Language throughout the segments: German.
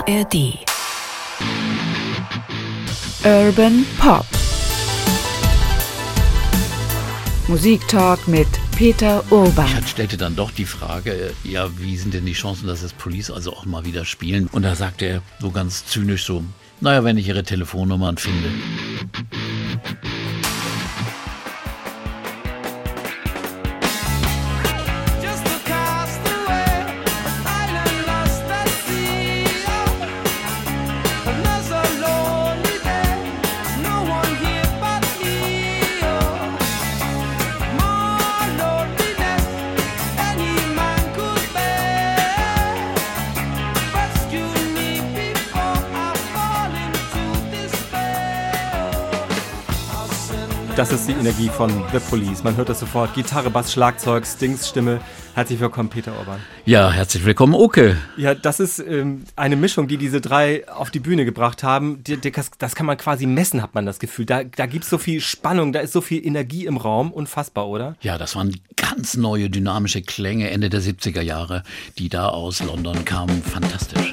ARD. Urban Pop. Musiktalk mit Peter Urban. Ich stellte dann doch die Frage, ja, wie sind denn die Chancen, dass das Police also auch mal wieder spielen? Und da sagte er so ganz zynisch so, naja, wenn ich ihre Telefonnummern finde. Das ist die Energie von The Police. Man hört das sofort. Gitarre, Bass, Schlagzeug, Stings Stimme. Herzlich willkommen, Peter Urban. Ja, herzlich willkommen, Oke. Ja, das ist eine Mischung, die diese drei auf die Bühne gebracht haben. Das kann man quasi messen, hat man das Gefühl. Da gibt es so viel Spannung, da ist so viel Energie im Raum. Unfassbar, oder? Ja, das waren ganz neue, dynamische Klänge Ende der 70er Jahre, die da aus London kamen. Fantastisch.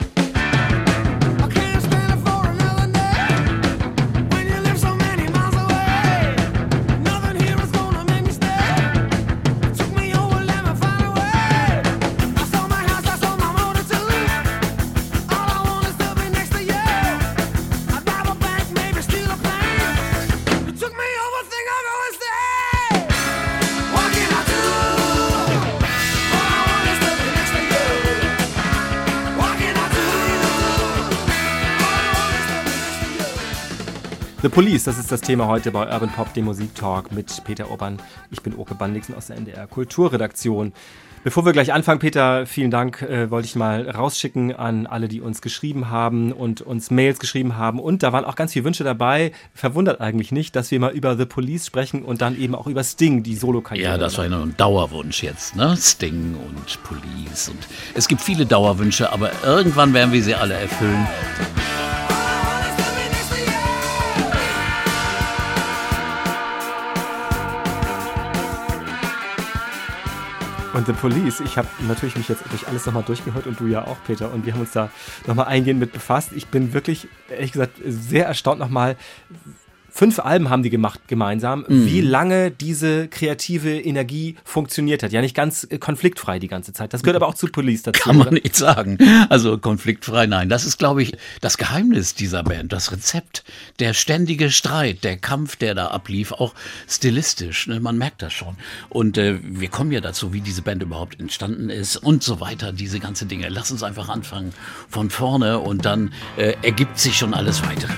The Police, das ist das Thema heute bei Urban Pop, dem Musiktalk mit Peter Urban. Ich bin Oke Bandixen aus der NDR Kulturredaktion. Bevor wir gleich anfangen, Peter, vielen Dank, wollte ich mal rausschicken an alle, die uns geschrieben haben und uns Mails geschrieben haben. Und da waren auch ganz viele Wünsche dabei. Verwundert eigentlich nicht, dass wir mal über The Police sprechen und dann eben auch über Sting, die Solokarriere. Ja, das war ein Dauerwunsch jetzt, ne? Sting und Police. Und es gibt viele Dauerwünsche, aber irgendwann werden wir sie alle erfüllen. Und The Police, ich habe natürlich mich jetzt durch alles nochmal durchgehört und du ja auch, Peter. Und wir haben uns da nochmal eingehend mit befasst. Ich bin wirklich, ehrlich gesagt, sehr erstaunt nochmal. 5 Alben haben die gemacht gemeinsam, wie lange diese kreative Energie funktioniert hat. Ja, nicht ganz konfliktfrei die ganze Zeit. Das gehört aber auch zu Police dazu. Kann man nicht sagen. Also konfliktfrei, nein. Das ist, glaube ich, das Geheimnis dieser Band, das Rezept. Der ständige Streit, der Kampf, der da ablief, auch stilistisch. Ne? Man merkt das schon. Und wir kommen ja dazu, wie diese Band überhaupt entstanden ist und so weiter, diese ganze Dinge. Lass uns einfach anfangen von vorne und dann ergibt sich schon alles Weitere.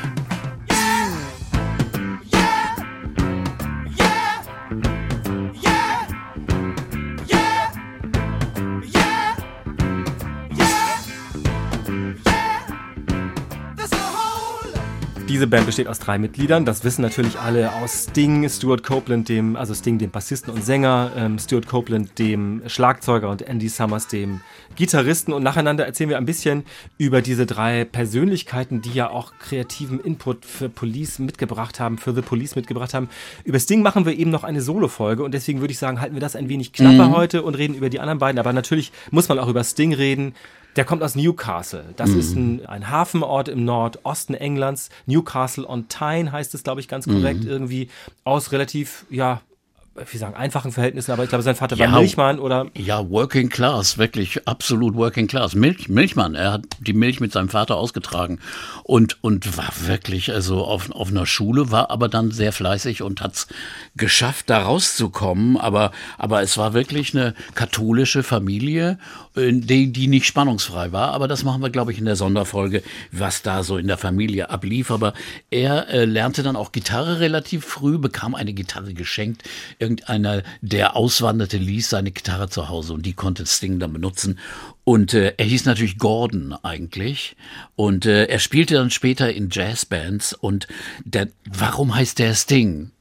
Diese Band besteht aus 3 Mitgliedern, das wissen natürlich alle, aus Sting, Stuart Copeland, dem Bassisten und Sänger, Stuart Copeland, dem Schlagzeuger und Andy Summers, dem Gitarristen. Und nacheinander erzählen wir ein bisschen über diese 3 Persönlichkeiten, die ja auch kreativen Input für The Police mitgebracht haben. Über Sting machen wir eben noch eine Solo-Folge und deswegen würde ich sagen, halten wir das ein wenig knapper heute und reden über die anderen beiden. Aber natürlich muss man auch über Sting reden. Der kommt aus Newcastle. Das ist ein Hafenort im Nordosten Englands. Newcastle on Tyne heißt es, glaube ich, ganz korrekt. Irgendwie aus relativ, einfachen Verhältnissen, aber ich glaube, sein Vater war Milchmann, oder? Ja, Working Class, wirklich absolut Working Class. Milchmann, er hat die Milch mit seinem Vater ausgetragen und war wirklich auf einer Schule, war aber dann sehr fleißig und hat es geschafft, da rauszukommen, aber es war wirklich eine katholische Familie, die nicht spannungsfrei war, aber das machen wir, glaube ich, in der Sonderfolge, was da so in der Familie ablief, aber er lernte dann auch Gitarre relativ früh, bekam eine Gitarre geschenkt. Irgendeiner, der auswanderte, ließ seine Gitarre zu Hause und die konnte Sting dann benutzen. Und er hieß natürlich Gordon eigentlich. Und er spielte dann später in Jazzbands. Und warum heißt der Sting?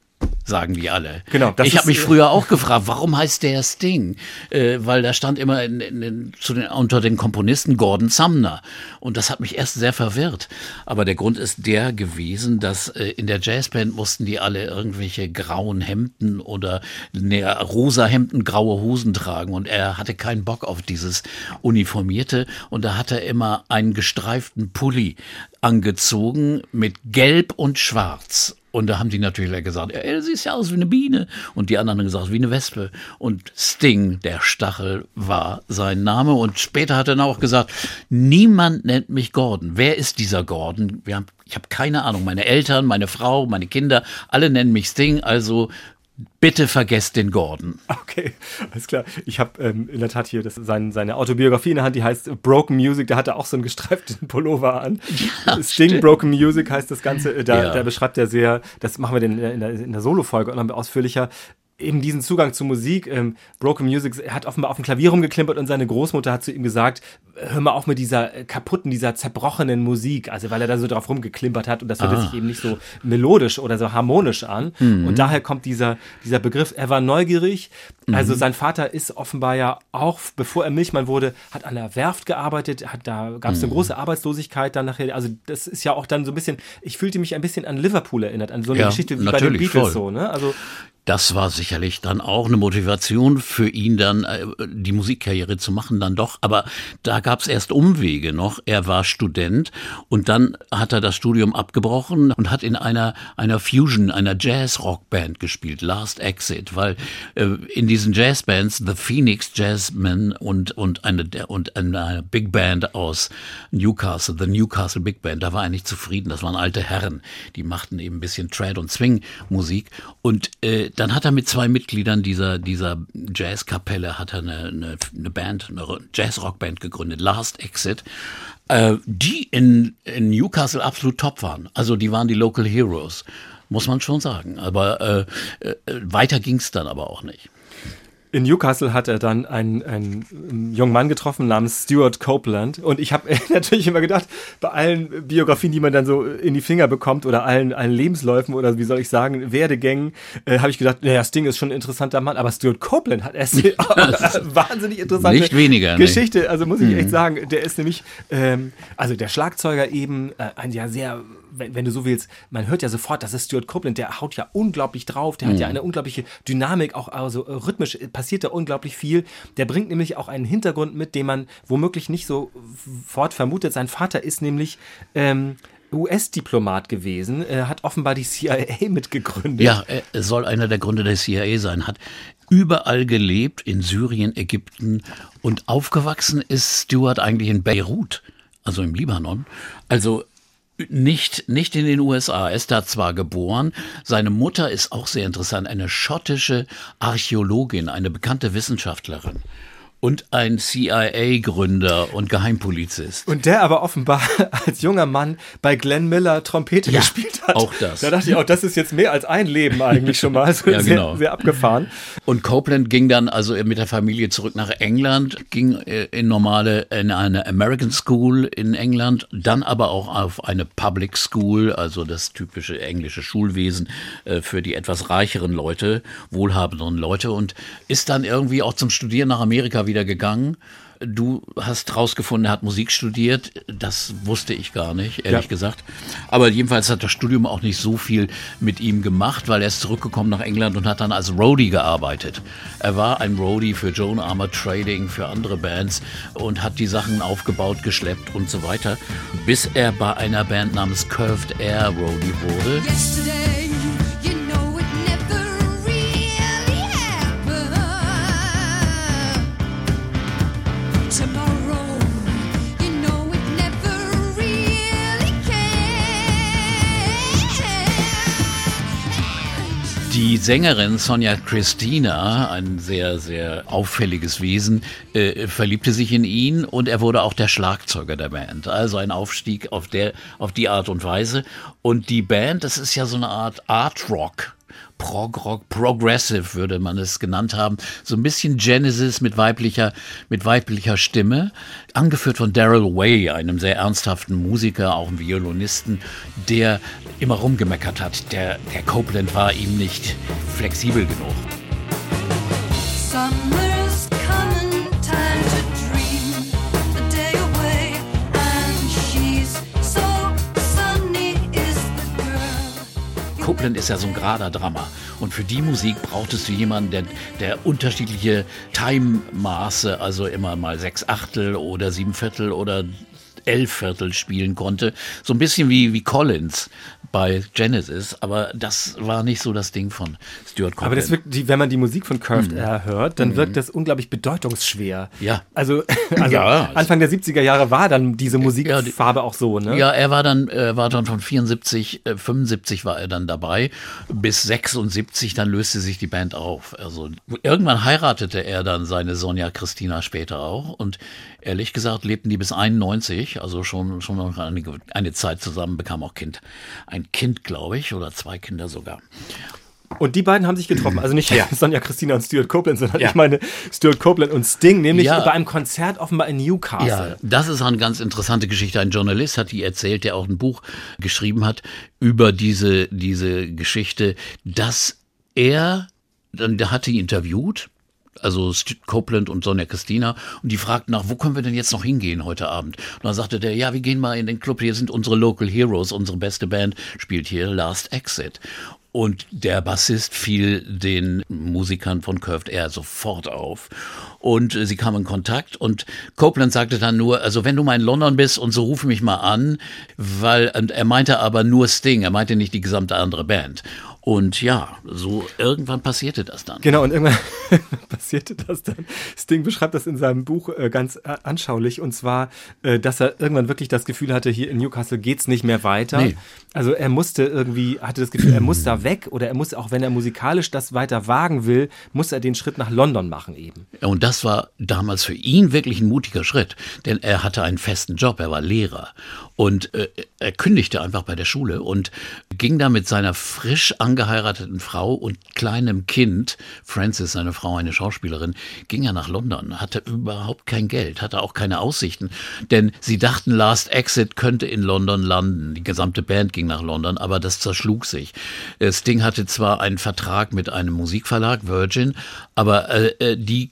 sagen die alle. Genau, ich habe mich früher auch gefragt, warum heißt der Sting? Weil da stand immer unter den Komponisten Gordon Sumner. Und das hat mich erst sehr verwirrt. Aber der Grund ist der gewesen, dass in der Jazzband mussten die alle irgendwelche grauen Hemden oder rosa Hemden, graue Hosen tragen. Und er hatte keinen Bock auf dieses Uniformierte. Und da hat er immer einen gestreiften Pulli angezogen mit Gelb und Schwarz. Und da haben die natürlich gesagt, du siehst ja aus wie eine Biene. Und die anderen haben gesagt, wie eine Wespe. Und Sting, der Stachel, war sein Name. Und später hat er dann auch gesagt, niemand nennt mich Gordon. Wer ist dieser Gordon? Ich habe keine Ahnung. Meine Eltern, meine Frau, meine Kinder, alle nennen mich Sting. Also bitte vergesst den Gordon. Okay, alles klar. Ich habe in der Tat hier seine Autobiografie in der Hand, die heißt Broken Music. Da hat er auch so einen gestreiften Pullover an. Ja, Sting, stimmt. Broken Music heißt das Ganze. Da beschreibt er sehr, das machen wir in der Solo-Folge noch ausführlicher, eben diesen Zugang zur Musik. Broken Music, er hat offenbar auf dem Klavier rumgeklimpert und seine Großmutter hat zu ihm gesagt, hör mal auf mit dieser kaputten, dieser zerbrochenen Musik, also weil er da so drauf rumgeklimpert hat und das hört sich eben nicht so melodisch oder so harmonisch an. Und daher kommt dieser Begriff, er war neugierig. Also sein Vater ist offenbar ja auch, bevor er Milchmann wurde, hat an der Werft gearbeitet, da gab es eine große Arbeitslosigkeit dann nachher, also das ist ja auch dann so ein bisschen, ich fühlte mich ein bisschen an Liverpool erinnert, an so eine Geschichte wie bei den Beatles voll. So, ne? Also das war sicherlich dann auch eine Motivation für ihn, dann die Musikkarriere zu machen, dann doch. Aber da gab es erst Umwege noch. Er war Student und dann hat er das Studium abgebrochen und hat in einer Fusion, einer Jazz-Rock-Band gespielt, Last Exit, weil in diesen Jazzbands The Phoenix Jazzmen und eine Big Band aus Newcastle, The Newcastle Big Band, da war er nicht zufrieden. Das waren alte Herren, die machten eben ein bisschen Trad- und Swing-Musik und dann hat er mit 2 Mitgliedern dieser Jazzkapelle hat er eine Band, eine Jazz-Rock-Band gegründet, Last Exit, die in Newcastle absolut top waren. Also die waren die Local Heroes, muss man schon sagen. Aber weiter ging es dann aber auch nicht. In Newcastle hat er dann einen jungen Mann getroffen namens Stuart Copeland und ich habe natürlich immer gedacht, bei allen Biografien, die man dann so in die Finger bekommt oder allen Lebensläufen oder wie soll ich sagen, Werdegängen, habe ich gedacht, naja, Sting ist schon ein interessanter Mann, aber Stuart Copeland hat erst eine wahnsinnig interessante nicht weniger, Geschichte, also muss ich echt sagen, der ist nämlich, also der Schlagzeuger eben, ein ja sehr, wenn du so willst, man hört ja sofort, das ist Stuart Copeland, der haut ja unglaublich drauf, der hat ja eine unglaubliche Dynamik, auch also rhythmisch passiert da unglaublich viel. Der bringt nämlich auch einen Hintergrund mit, den man womöglich nicht sofort vermutet. Sein Vater ist nämlich US-Diplomat gewesen, hat offenbar die CIA mitgegründet. Ja, er soll einer der Gründer der CIA sein, hat überall gelebt, in Syrien, Ägypten und aufgewachsen ist Stuart eigentlich in Beirut, also im Libanon. Also nicht in den USA. Er ist da zwar geboren, seine Mutter ist auch sehr interessant, eine schottische Archäologin, eine bekannte Wissenschaftlerin. Und ein CIA-Gründer und Geheimpolizist. Und der aber offenbar als junger Mann bei Glenn Miller Trompete gespielt hat. Auch das. Da dachte ich auch, das ist jetzt mehr als ein Leben eigentlich schon mal. Also ja, genau. Sehr abgefahren. Und Copeland ging dann also mit der Familie zurück nach England, ging in eine American School in England, dann aber auch auf eine Public School, also das typische englische Schulwesen für die etwas reicheren Leute, wohlhabenderen Leute und ist dann irgendwie auch zum Studieren nach Amerika wieder gegangen. Du hast rausgefunden, er hat Musik studiert. Das wusste ich gar nicht, ehrlich gesagt. Aber jedenfalls hat das Studium auch nicht so viel mit ihm gemacht, weil er ist zurückgekommen nach England und hat dann als Roadie gearbeitet. Er war ein Roadie für Joan Armour Trading, für andere Bands und hat die Sachen aufgebaut, geschleppt und so weiter, bis er bei einer Band namens Curved Air Roadie wurde. Yesterday. Die Sängerin Sonja Christina, ein sehr, sehr auffälliges Wesen, verliebte sich in ihn und er wurde auch der Schlagzeuger der Band. Also ein Aufstieg auf die Art und Weise. Und die Band, das ist ja so eine Art Art Rock. Prog-Rock, Progressive würde man es genannt haben. So ein bisschen Genesis mit weiblicher Stimme. Angeführt von Darrell Way, einem sehr ernsthaften Musiker, auch einem Violinisten, der immer rumgemeckert hat. Der Copeland war ihm nicht flexibel genug. Summer's coming, time to dream the day away, and she's so sunny is the girl. Copeland ist ja so ein gerader Drummer. Und für die Musik brauchtest du jemanden, der unterschiedliche Time-Maße, also immer mal 6/8 oder 7/4 oder 11/4 spielen konnte. So ein bisschen wie Collins bei Genesis, aber das war nicht so das Ding von Stuart Copeland. Aber das wirkt, wenn man die Musik von Curved Air hört, dann wirkt das unglaublich bedeutungsschwer. Ja. Also Ja. Anfang der 70er Jahre war dann diese Musikfarbe auch so, ne? Ja, er war dann von 74, 75 war er dann dabei, bis 76, dann löste sich die Band auf. Also irgendwann heiratete er dann seine Sonja Christina später auch und ehrlich gesagt lebten die bis 91, also schon noch eine Zeit zusammen, bekam auch ein Kind, glaube ich, oder 2 Kinder sogar. Und die beiden haben sich getroffen, also nicht Sonja Christina und Stuart Copeland, sondern Ja. ich meine Stuart Copeland und Sting, nämlich Ja. bei einem Konzert offenbar in Newcastle. Ja, das ist eine ganz interessante Geschichte. Ein Journalist hat die erzählt, der auch ein Buch geschrieben hat über diese Geschichte, dass der hatte ihn interviewt, also Copeland und Sonja Christina, und die fragten nach, wo können wir denn jetzt noch hingehen heute Abend? Und dann sagte der, ja, wir gehen mal in den Club, hier sind unsere Local Heroes, unsere beste Band spielt hier, Last Exit. Und der Bassist fiel den Musikern von Curved Air sofort auf. Und sie kamen in Kontakt und Copeland sagte dann nur, also wenn du mal in London bist und so ruf mich mal an, und er meinte aber nur Sting, er meinte nicht die gesamte andere Band. Und ja, so irgendwann passierte das dann. Genau, und irgendwann passierte das dann. Sting beschreibt das in seinem Buch ganz anschaulich, und zwar, dass er irgendwann wirklich das Gefühl hatte, hier in Newcastle geht's nicht mehr weiter. Nee. Also er hatte das Gefühl, er muss da weg, oder er muss, auch wenn er musikalisch das weiter wagen will, muss er den Schritt nach London machen eben. Und das war damals für ihn wirklich ein mutiger Schritt, denn er hatte einen festen Job, er war Lehrer. Und er kündigte einfach bei der Schule und ging da mit seiner frisch angeheirateten Frau und kleinem Kind, Frances, seine Frau, eine Schauspielerin, ging er nach London, hatte überhaupt kein Geld, hatte auch keine Aussichten, denn sie dachten, Last Exit könnte in London landen. Die gesamte Band ging nach London, aber das zerschlug sich. Sting hatte zwar einen Vertrag mit einem Musikverlag, Virgin, aber die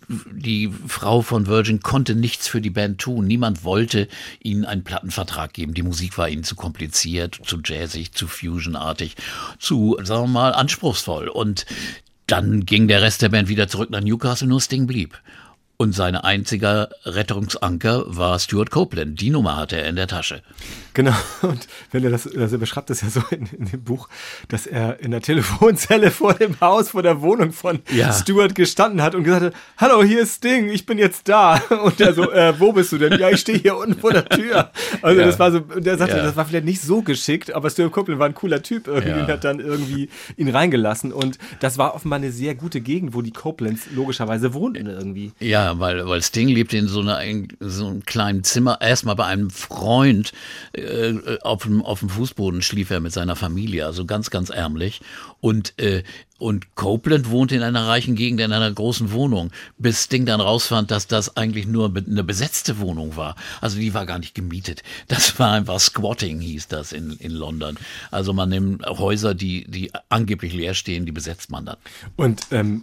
Frau von Virgin konnte nichts für die Band tun. Niemand wollte ihnen einen Plattenvertrag geben. Die Musik war ihnen zu kompliziert, zu jazzig, zu fusionartig, zu, sagen wir mal, anspruchsvoll. Und dann ging der Rest der Band wieder zurück nach Newcastle, nur Sting blieb. Und sein einziger Rettungsanker war Stuart Copeland. Die Nummer hatte er in der Tasche. Genau, und wenn er er beschreibt das ja so in dem Buch, dass er in der Telefonzelle vor dem Haus, vor der Wohnung von Stuart gestanden hat und gesagt hat, hallo, hier ist Sting, ich bin jetzt da. Und er so, wo bist du denn? Ja, ich stehe hier unten vor der Tür. Also das war so, der sagte, das war vielleicht nicht so geschickt, aber Stuart Copeland war ein cooler Typ irgendwie und hat dann irgendwie ihn reingelassen. Und das war offenbar eine sehr gute Gegend, wo die Copelands logischerweise wohnten irgendwie. Ja, weil Sting lebte in so einem kleinen Zimmer, erstmal bei einem Freund, auf dem Fußboden schlief er mit seiner Familie, also ganz, ganz ärmlich. Und Copeland wohnte in einer reichen Gegend, in einer großen Wohnung, bis Sting dann rausfand, dass das eigentlich nur eine besetzte Wohnung war. Also die war gar nicht gemietet. Das war einfach Squatting, hieß das in London. Also man nimmt Häuser, die angeblich leer stehen, die besetzt man dann. Und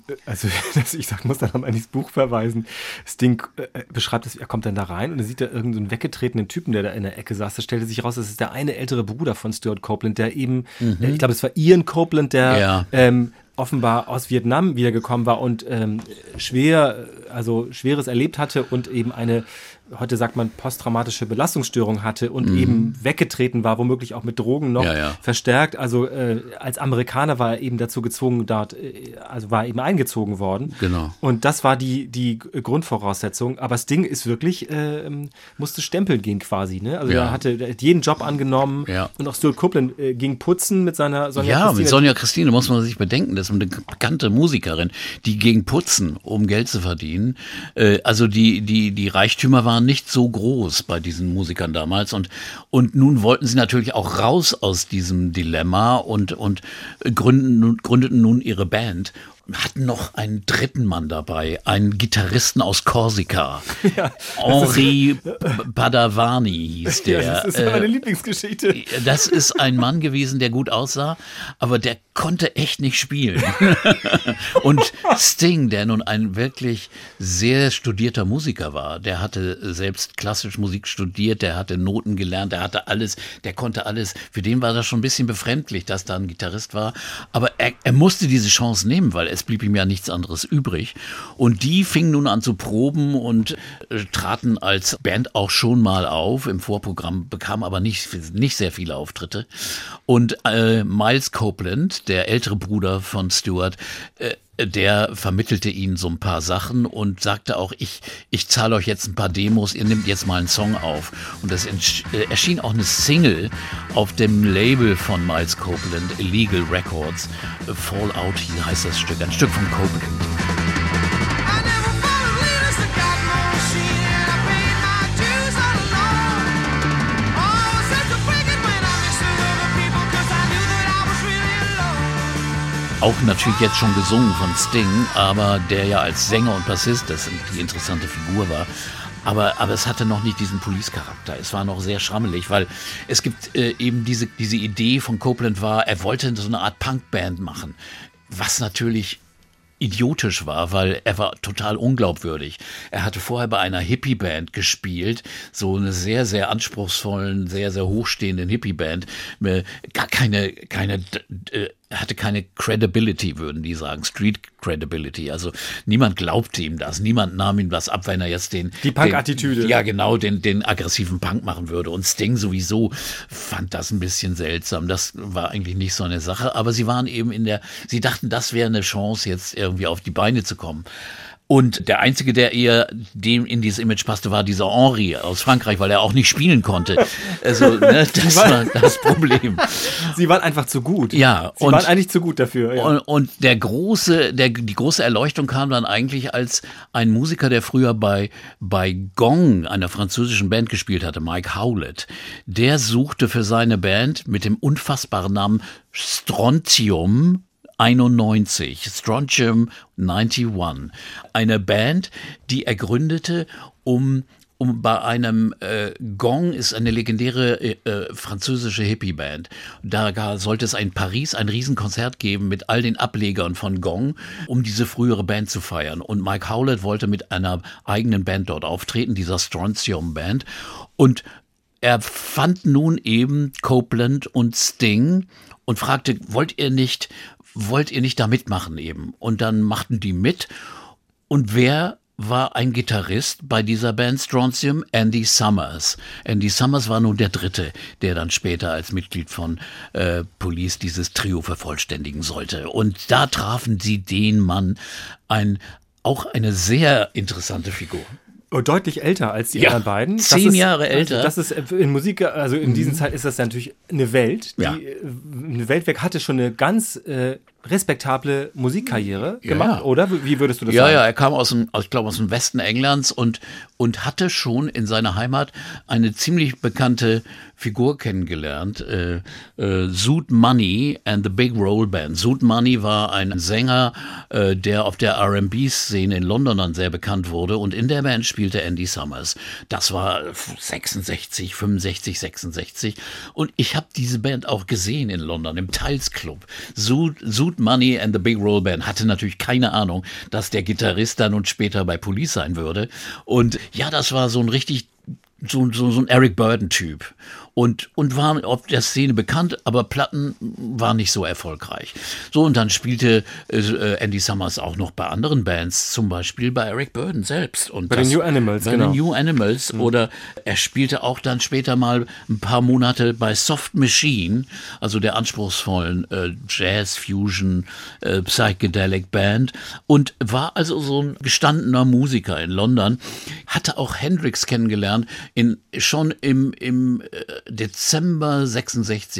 muss dann nochmal in dieses Buch verweisen. Sting beschreibt es, er kommt dann da rein und er sieht da irgendeinen weggetretenen Typen, der da in der Ecke saß. Da stellte sich raus, das ist der eine ältere Bruder von Stuart Copeland, der eben, ich glaube, es war Ian Copeland, der offenbar aus Vietnam wiedergekommen war und Schweres erlebt hatte und eben eine, heute sagt man, posttraumatische Belastungsstörung hatte und eben weggetreten war, womöglich auch mit Drogen noch verstärkt. Also als Amerikaner war er eben dazu gezwungen, war eben eingezogen worden. Genau. Und das war die Grundvoraussetzung. Aber Sting ist wirklich, musste stempeln gehen quasi. Ne? Also er hat jeden Job angenommen und auch Stuart Copeland ging putzen mit seiner Sonja Christina. Ja, mit Sonja Christina muss man sich bedenken. ist eine bekannte Musikerin, die ging putzen, um Geld zu verdienen. Also die Reichtümer waren nicht so groß bei diesen Musikern damals und nun wollten sie natürlich auch raus aus diesem Dilemma und gründeten nun ihre Band. Hatten noch einen dritten Mann dabei, einen Gitarristen aus Korsika. Ja, Henri Padavani hieß der. Ja, das ist meine Lieblingsgeschichte. Das ist ein Mann gewesen, der gut aussah, aber der konnte echt nicht spielen. Und Sting, der nun ein wirklich sehr studierter Musiker war, der hatte selbst klassisch Musik studiert, der hatte Noten gelernt, der hatte alles, der konnte alles. Für den war das schon ein bisschen befremdlich, dass da ein Gitarrist war. Aber er musste diese Chance nehmen, weil es blieb ihm ja nichts anderes übrig. Und die fingen nun an zu proben und traten als Band auch schon mal auf im Vorprogramm, bekamen aber nicht sehr viele Auftritte. Und Miles Copeland, der ältere Bruder von Stewart, der vermittelte ihnen so ein paar Sachen und sagte auch, ich zahle euch jetzt ein paar Demos, ihr nehmt jetzt mal einen Song auf. Und das erschien auch eine Single auf dem Label von Miles Copeland, Illegal Records. Fallout heißt das Stück, ein Stück von Copeland. Auch natürlich jetzt schon gesungen von Sting, aber der ja als Sänger und Bassist, das die interessante Figur war. Aber es hatte noch nicht diesen Police-Charakter. Es war noch sehr schrammelig, weil es gibt eben diese Idee von Copeland war, er wollte so eine Art Punkband machen, was natürlich idiotisch war, weil er war total unglaubwürdig. Er hatte vorher bei einer Hippie-Band gespielt, so eine sehr, sehr anspruchsvollen, sehr, sehr hochstehenden Hippie-Band, gar hatte keine Credibility, würden die sagen, Street Credibility. Also niemand glaubte ihm das, niemand nahm ihm das ab, wenn er jetzt die Punk-Attitüde. Ja, genau, den aggressiven Punk machen würde. Und Sting sowieso fand das ein bisschen seltsam. Das war eigentlich nicht so eine Sache, aber sie waren eben sie dachten, das wäre eine Chance, jetzt irgendwie auf die Beine zu kommen. Und der Einzige, der eher dem in dieses Image passte, war dieser Henri aus Frankreich, weil er auch nicht spielen konnte. Also, das war das Problem. Sie waren einfach zu gut. Ja. Sie waren eigentlich zu gut dafür. Ja. Und die große Erleuchtung kam dann eigentlich, als ein Musiker, der früher bei Gong, einer französischen Band, gespielt hatte, Mike Howlett, der suchte für seine Band mit dem unfassbaren Namen Strontium 91, Strontium 91, eine Band, die er gründete, um bei einem Gong ist eine legendäre französische Hippie-Band. Da sollte es in Paris ein Riesenkonzert geben mit all den Ablegern von Gong, um diese frühere Band zu feiern. Und Mike Howlett wollte mit einer eigenen Band dort auftreten, dieser Strontium-Band. Und er fand nun eben Copeland und Sting und fragte, wollt ihr nicht da mitmachen eben? Und dann machten die mit. Und wer war ein Gitarrist bei dieser Band Strontium? Andy Summers. Andy Summers war nun der Dritte, der dann später als Mitglied von Police dieses Trio vervollständigen sollte. Und da trafen sie den Mann, auch eine sehr interessante Figur. Deutlich älter als die anderen beiden. 10 Jahre älter. Also das ist in Musik, also in diesen Zeit ist das natürlich eine Welt. Ja. Eine Weltwerk hatte schon eine ganz respektable Musikkarriere gemacht, oder? Wie würdest du das sagen? Ja, er kam aus dem Westen Englands und hatte schon in seiner Heimat eine ziemlich bekannte Figur kennengelernt, Zoot Money and the Big Roll Band. Zoot Money war ein Sänger, der auf der R&B-Szene in London dann sehr bekannt wurde, und in der Band spielte Andy Summers. Das war 65, 66, und ich habe diese Band auch gesehen in London, im Tiles Club. Zoot Money and the Big Roll Band hatte natürlich keine Ahnung, dass der Gitarrist dann und später bei Police sein würde. Und ja, das war so ein richtig so ein Eric Burdon-Typ und war auf der Szene bekannt, aber Platten waren nicht so erfolgreich. So, und dann spielte Andy Summers auch noch bei anderen Bands, zum Beispiel bei Eric Burdon selbst. Und bei den New Animals, genau. Bei den New Animals. Oder er spielte auch dann später mal ein paar Monate bei Soft Machine, also der anspruchsvollen Jazz-Fusion Psychedelic Band, und war also so ein gestandener Musiker in London, hatte auch Hendrix kennengelernt, schon im Dezember 66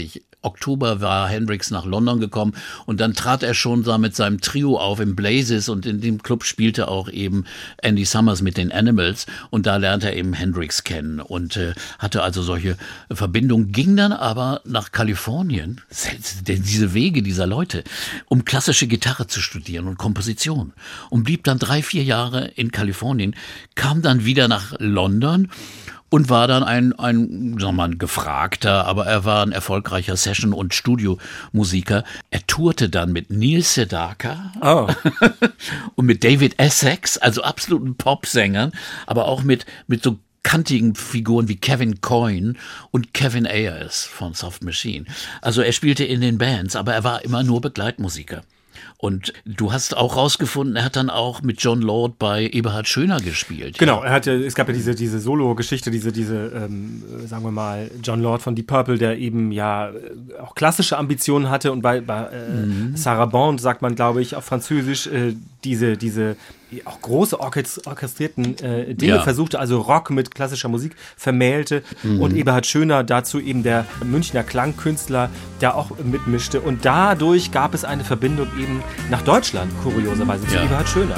Oktober war Hendrix nach London gekommen und dann trat er schon da mit seinem Trio auf im Blazes und in dem Club spielte auch eben Andy Summers mit den Animals und da lernte er eben Hendrix kennen und hatte also solche Verbindungen, ging dann aber nach Kalifornien, diese Wege dieser Leute, um klassische Gitarre zu studieren und Komposition und blieb dann 3-4 Jahre in Kalifornien, kam dann wieder nach London und war dann sagen wir mal, ein gefragter, aber er war ein erfolgreicher Session- und Studiomusiker. Er tourte dann mit Neil Sedaka und mit David Essex, also absoluten Popsängern, aber auch mit so kantigen Figuren wie Kevin Coyne und Kevin Ayers von Soft Machine. Also er spielte in den Bands, aber er war immer nur Begleitmusiker. Und du hast auch rausgefunden, er hat dann auch mit John Lord bei Eberhard Schöner gespielt. Genau, es gab ja diese Solo-Geschichte, sagen wir mal, John Lord von Deep Purple, der eben ja auch klassische Ambitionen hatte und bei Sarah Bond sagt man, glaube ich, auf Französisch, diese auch große orchestrierten Dinge versuchte, also Rock mit klassischer Musik vermählte und Eberhard Schöner dazu eben der Münchner Klangkünstler, der auch mitmischte und dadurch gab es eine Verbindung eben nach Deutschland, kurioserweise, zu Eberhard Schöner.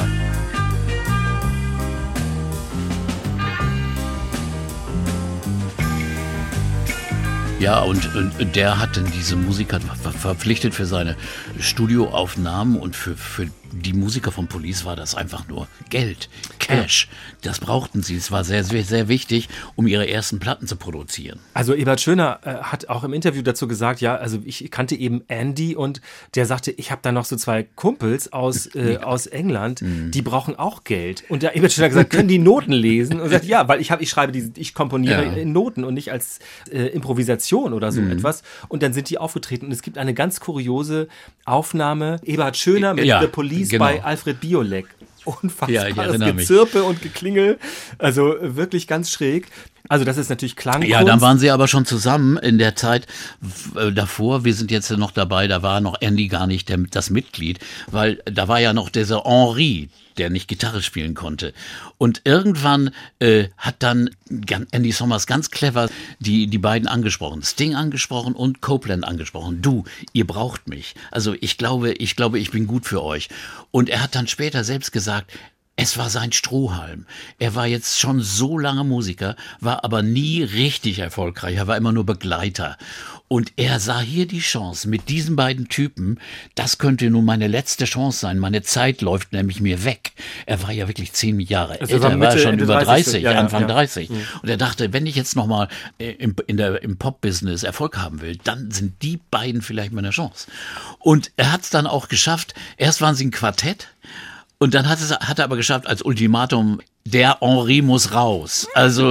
Ja, und der hat dann diese Musiker verpflichtet für seine Studioaufnahmen und für die Musiker von Police war das einfach nur Geld, Cash. Das brauchten sie. Es war sehr, sehr, sehr wichtig, um ihre ersten Platten zu produzieren. Also Eberhard Schöner hat auch im Interview dazu gesagt, ja, also ich kannte eben Andy und der sagte, ich habe da noch so 2 Kumpels aus England, die brauchen auch Geld. Und der Eberhard Schöner hat gesagt, können die Noten lesen? Und sagt, ja, weil ich komponiere in Noten und nicht als Improvisation oder so etwas. Und dann sind die aufgetreten und es gibt eine ganz kuriose Aufnahme, Eberhard Schöner mit The Police bei Alfred Biolek. Unfassbares Gezirpe und Geklingel, also wirklich ganz schräg. Also das ist natürlich Klangkunst. Ja, dann waren sie aber schon zusammen in der Zeit davor. Wir sind jetzt noch dabei, da war noch Andy gar nicht das Mitglied, weil da war ja noch dieser Henri, der nicht Gitarre spielen konnte. Und irgendwann hat dann Andy Summers ganz clever die beiden angesprochen. Sting angesprochen und Copeland angesprochen. Du, ihr braucht mich. Also ich glaube, ich bin gut für euch. Und er hat dann später selbst gesagt, es war sein Strohhalm. Er war jetzt schon so lange Musiker, war aber nie richtig erfolgreich. Er war immer nur Begleiter. Und er sah hier die Chance mit diesen beiden Typen. Das könnte nun meine letzte Chance sein. Meine Zeit läuft nämlich mir weg. Er war ja wirklich 10 Jahre älter. Er war schon über 30, Anfang 30. Und er dachte, wenn ich jetzt noch mal im Pop-Business Erfolg haben will, dann sind die beiden vielleicht meine Chance. Und er hat es dann auch geschafft. Erst waren sie ein Quartett. Und dann hat er aber geschafft als Ultimatum, der Henri muss raus. Also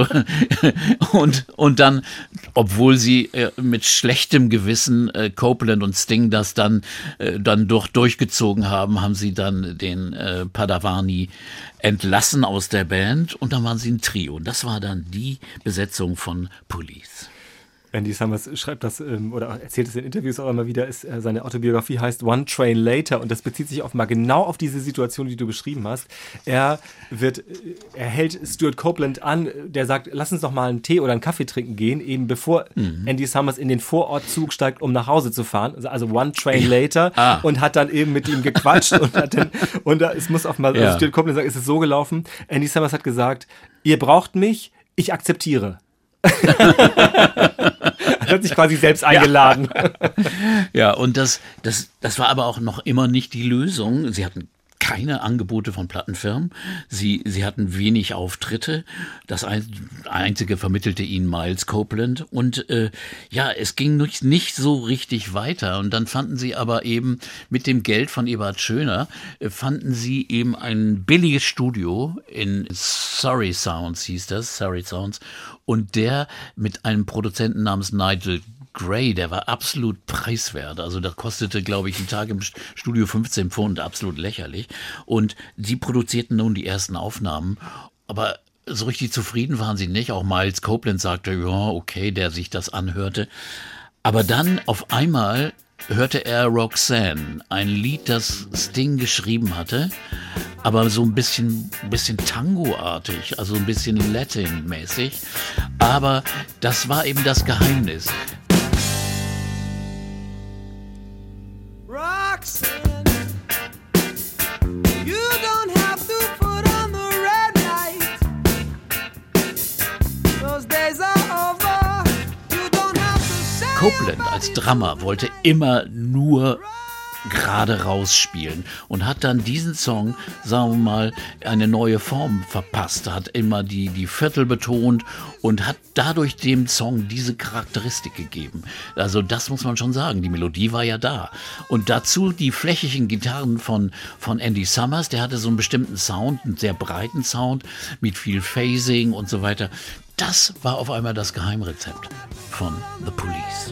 und dann, obwohl sie mit schlechtem Gewissen Copeland und Sting das dann durchgezogen haben sie dann den Padavani entlassen aus der Band und dann waren sie ein Trio. Und das war dann die Besetzung von Police. Andy Summers schreibt das oder erzählt es in Interviews auch immer wieder, seine Autobiografie heißt One Train Later und das bezieht sich genau auf diese Situation, die du beschrieben hast. Er hält Stuart Copeland an, der sagt, lass uns doch mal einen Tee oder einen Kaffee trinken gehen, eben bevor Andy Summers in den Vorortzug steigt, um nach Hause zu fahren. Also One Train Later und hat dann eben mit ihm gequatscht es muss auch mal, also Stuart Copeland sagt, es ist so gelaufen. Andy Summers hat gesagt, ihr braucht mich, ich akzeptiere. Er hat sich quasi selbst eingeladen. Ja, und das war aber auch noch immer nicht die Lösung. Sie hatten keine Angebote von Plattenfirmen. Sie hatten wenig Auftritte. Das Einzige vermittelte ihnen Miles Copeland. Und es ging nicht so richtig weiter. Und dann fanden sie aber eben mit dem Geld von Eberhard Schöner, fanden sie eben ein billiges Studio in Surrey Sounds, hieß das, Surrey Sounds. Und der mit einem Produzenten namens Nigel Gray, der war absolut preiswert. Also das kostete, glaube ich, ein Tag im Studio 15 Pfund, absolut lächerlich. Und die produzierten nun die ersten Aufnahmen. Aber so richtig zufrieden waren sie nicht. Auch Miles Copeland sagte, ja, okay, der sich das anhörte. Aber dann auf einmal hörte er Roxanne, ein Lied, das Sting geschrieben hatte, aber so ein bisschen Tango-artig, also ein bisschen Latin-mäßig. Aber das war eben das Geheimnis. Copeland als Drummer wollte immer nur gerade rausspielen und hat dann diesen Song, sagen wir mal, eine neue Form verpasst, hat immer die Viertel betont und hat dadurch dem Song diese Charakteristik gegeben. Also das muss man schon sagen, die Melodie war ja da. Und dazu die flächigen Gitarren von Andy Summers, der hatte so einen bestimmten Sound, einen sehr breiten Sound mit viel Phasing und so weiter. Das war auf einmal das Geheimrezept von The Police.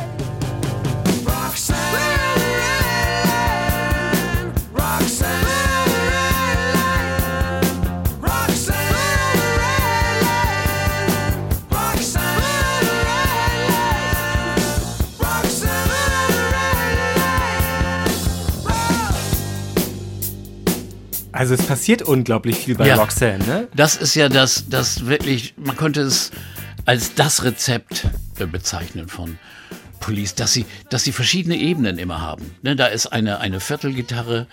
Also es passiert unglaublich viel bei Roxanne, ne? Das ist ja das wirklich, man könnte es als das Rezept bezeichnen von Police, dass sie verschiedene Ebenen immer haben. Ne, da ist eine Viertelgitarre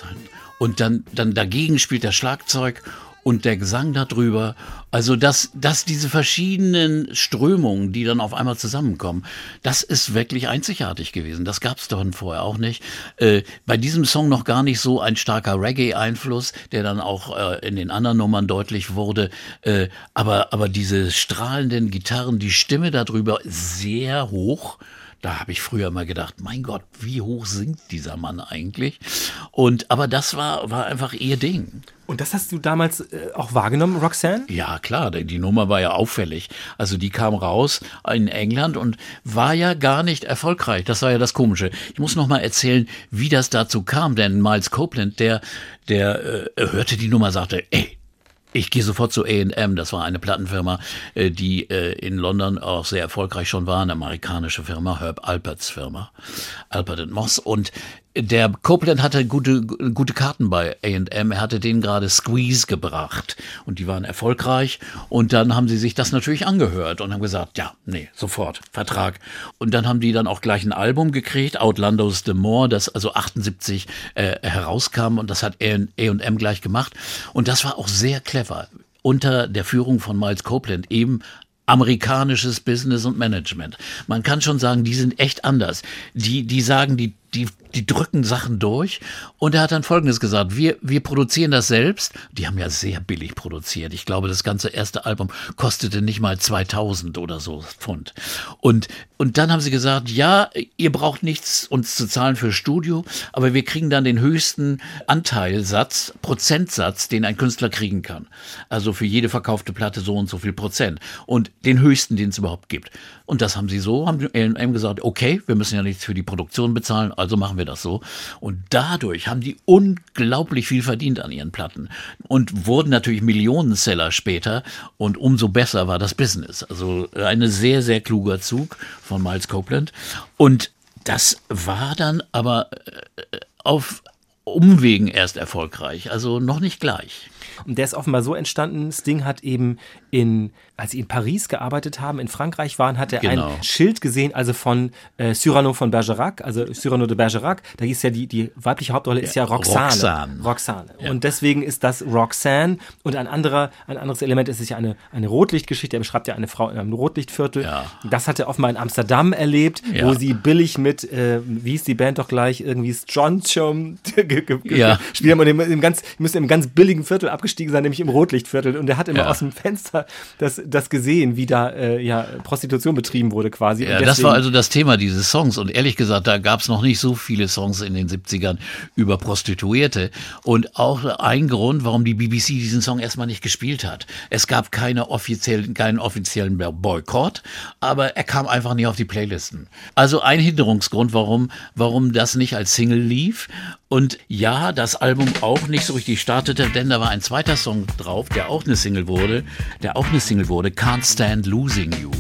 und dann dagegen spielt der Schlagzeug und der Gesang darüber. Also dass diese verschiedenen Strömungen, die dann auf einmal zusammenkommen, das ist wirklich einzigartig gewesen. Das gab es doch vorher auch nicht. Bei diesem Song noch gar nicht so ein starker Reggae-Einfluss, der dann auch in den anderen Nummern deutlich wurde. Aber diese strahlenden Gitarren, die Stimme darüber sehr hoch. Da habe ich früher mal gedacht, mein Gott, wie hoch singt dieser Mann eigentlich? Aber das war einfach ihr Ding. Und das hast du damals auch wahrgenommen, Roxanne? Ja, klar, die Nummer war ja auffällig. Also die kam raus in England und war ja gar nicht erfolgreich. Das war ja das Komische. Ich muss noch mal erzählen, wie das dazu kam, denn Miles Copeland, der hörte die Nummer, sagte, ey, ich gehe sofort zu A&M, das war eine Plattenfirma, die in London auch sehr erfolgreich schon war, eine amerikanische Firma, Herb Alperts Firma, Alpert & Moss. Und der Copeland hatte gute Karten bei A&M, er hatte denen gerade Squeeze gebracht und die waren erfolgreich und dann haben sie sich das natürlich angehört und haben gesagt, ja, nee, sofort, Vertrag. Und dann haben die dann auch gleich ein Album gekriegt, Outlandos The More, das also 78 herauskam und das hat A&M gleich gemacht und das war auch sehr clever. Unter der Führung von Miles Copeland eben amerikanisches Business und Management. Man kann schon sagen, die sind echt anders. Die sagen, die drücken Sachen durch und er hat dann Folgendes gesagt, wir produzieren das selbst. Die haben ja sehr billig produziert. Ich glaube, das ganze erste Album kostete nicht mal 2000 oder so Pfund. Und dann haben sie gesagt, ja, ihr braucht nichts uns zu zahlen für Studio, aber wir kriegen dann den höchsten Anteilsatz, Prozentsatz, den ein Künstler kriegen kann. Also für jede verkaufte Platte so und so viel Prozent. Und den höchsten, den es überhaupt gibt. Und das haben A&M gesagt, okay, wir müssen ja nichts für die Produktion bezahlen, also machen wir das so. Und dadurch haben die unglaublich viel verdient an ihren Platten und wurden natürlich Millionenseller später und umso besser war das Business. Also ein sehr, sehr kluger Zug von Miles Copeland. Und das war dann aber auf Umwegen erst erfolgreich, also noch nicht gleich. Und der ist offenbar so entstanden, Sting hat eben als sie in Paris gearbeitet haben, in Frankreich waren, hat er ein Schild gesehen, also von Cyrano von Bergerac, also Cyrano de Bergerac, da hieß ja die weibliche Hauptrolle ist ja Roxane. Ja. Und deswegen ist das Roxanne und ein anderes Element ist ja eine Rotlichtgeschichte, er beschreibt ja eine Frau in einem Rotlichtviertel. Ja. Das hat er offenbar in Amsterdam erlebt, wo sie billig mit, wie hieß die Band doch gleich, irgendwie Strontium spielen und müssen im ganz billigen Viertel abgestiegen sein, nämlich im Rotlichtviertel und er hat immer aus dem Fenster das gesehen, wie da Prostitution betrieben wurde quasi. Ja, das war also das Thema dieses Songs und ehrlich gesagt, da gab es noch nicht so viele Songs in den 70ern über Prostituierte und auch ein Grund, warum die BBC diesen Song erstmal nicht gespielt hat. Es gab keinen offiziellen Boykott, aber er kam einfach nicht auf die Playlisten. Also ein Hinderungsgrund, warum das nicht als Single lief. Und ja, das Album auch nicht so richtig startete, denn da war ein zweiter Song drauf, der auch eine Single wurde, Can't Stand Losing You.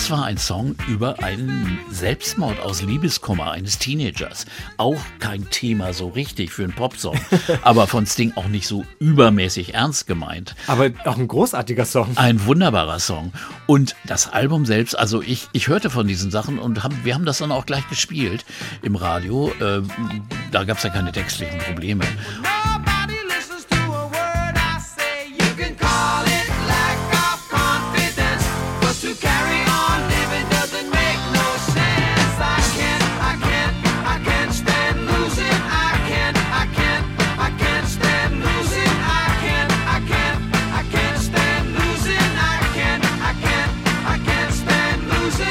das war ein Song über einen Selbstmord aus Liebeskummer eines Teenagers. Auch kein Thema so richtig für einen Popsong, aber von Sting auch nicht so übermäßig ernst gemeint. Aber auch ein großartiger Song. Ein wunderbarer Song. Und das Album selbst, also ich hörte von diesen Sachen und wir haben das dann auch gleich gespielt im Radio. Da gab es ja keine textlichen Probleme. Nobody listens to a word I say. You can call it lack of confidence, but to carry on living doesn't make no sense. I can't stand losing. I can't stand losing. I can't stand losing. I can't stand losing.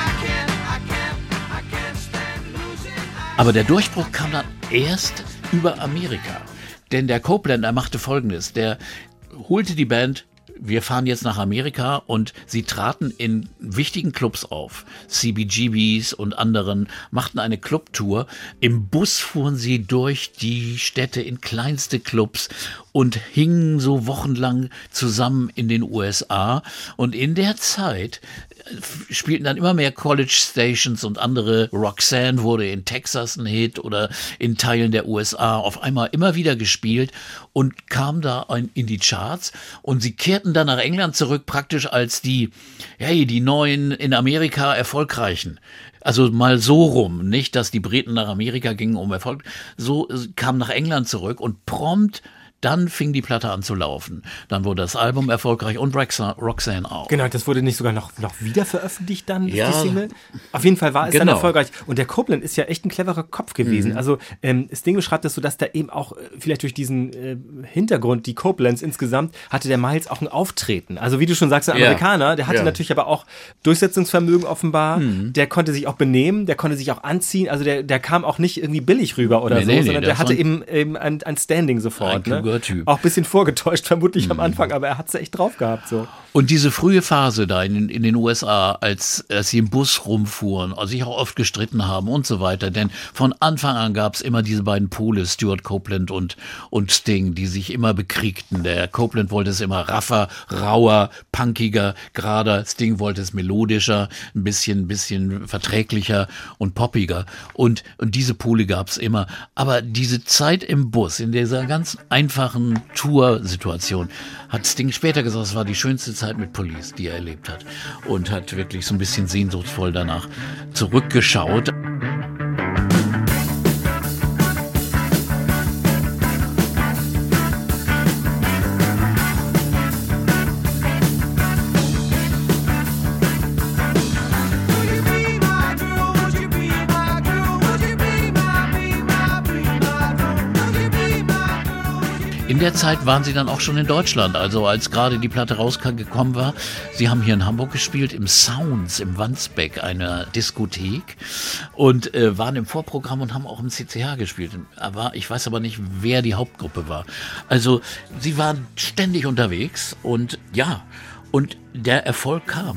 I can't stand losing. Aber der Durchbruch kam dann erst über Amerika. Denn der Copeland, er machte Folgendes. Der holte die Band, wir fahren jetzt nach Amerika, und sie traten in wichtigen Clubs auf. CBGBs und anderen machten eine Clubtour. Im Bus fuhren sie durch die Städte in kleinste Clubs und hingen so wochenlang zusammen in den USA. Und in der Zeit spielten dann immer mehr College Stations und andere. Roxanne wurde in Texas ein Hit oder in Teilen der USA auf einmal immer wieder gespielt und kam da in die Charts, und sie kehrten dann nach England zurück, praktisch als die neuen in Amerika Erfolgreichen. Also mal so rum, nicht, dass die Briten nach Amerika gingen um Erfolg, so kam nach England zurück und prompt dann fing die Platte an zu laufen. Dann wurde das Album erfolgreich und Roxanne auch. Genau, das wurde nicht sogar noch wieder veröffentlicht dann, Ja. die Single? Auf jeden Fall war es dann Genau. erfolgreich. Und der Copeland ist ja echt ein cleverer Kopf gewesen. Also Sting beschreibt das so, dass da eben auch vielleicht durch diesen Hintergrund, die Copelands insgesamt, hatte der Miles auch ein Auftreten. Also wie du schon sagst, der Ja. Amerikaner, der hatte Ja. natürlich aber auch Durchsetzungsvermögen offenbar. Der konnte sich auch benehmen, der konnte sich auch anziehen. Also der kam auch nicht irgendwie billig rüber oder Nee, sondern das der hatte war eben ein Standing sofort. ein kluger Typ. Auch ein bisschen vorgetäuscht vermutlich am Anfang, aber er hat es echt drauf gehabt. So. Und diese frühe Phase da in den USA, als sie im Bus rumfuhren, also sich auch oft gestritten haben und so weiter, denn von Anfang an gab es immer diese beiden Pole, Stuart Copeland und Sting, die sich immer bekriegten. Der Copeland wollte es immer raffer, rauer, punkiger, gerader. Sting wollte es melodischer, ein bisschen verträglicher und poppiger. Und diese Pole gab es immer. Aber diese Zeit im Bus, in dieser ganz einfachen Tour-Situation, hat Sting später gesagt, es war die schönste Zeit mit Police, die er erlebt hat. Und hat wirklich so ein bisschen sehnsuchtsvoll danach zurückgeschaut. In der Zeit waren sie dann auch schon in Deutschland, also als gerade die Platte rausgekommen war. Sie haben hier in Hamburg gespielt, im Sounds, im Wandsbek, einer Diskothek, und waren im Vorprogramm und haben auch im CCH gespielt. Aber ich weiß aber nicht, wer die Hauptgruppe war. Also sie waren ständig unterwegs, und ja, und der Erfolg kam.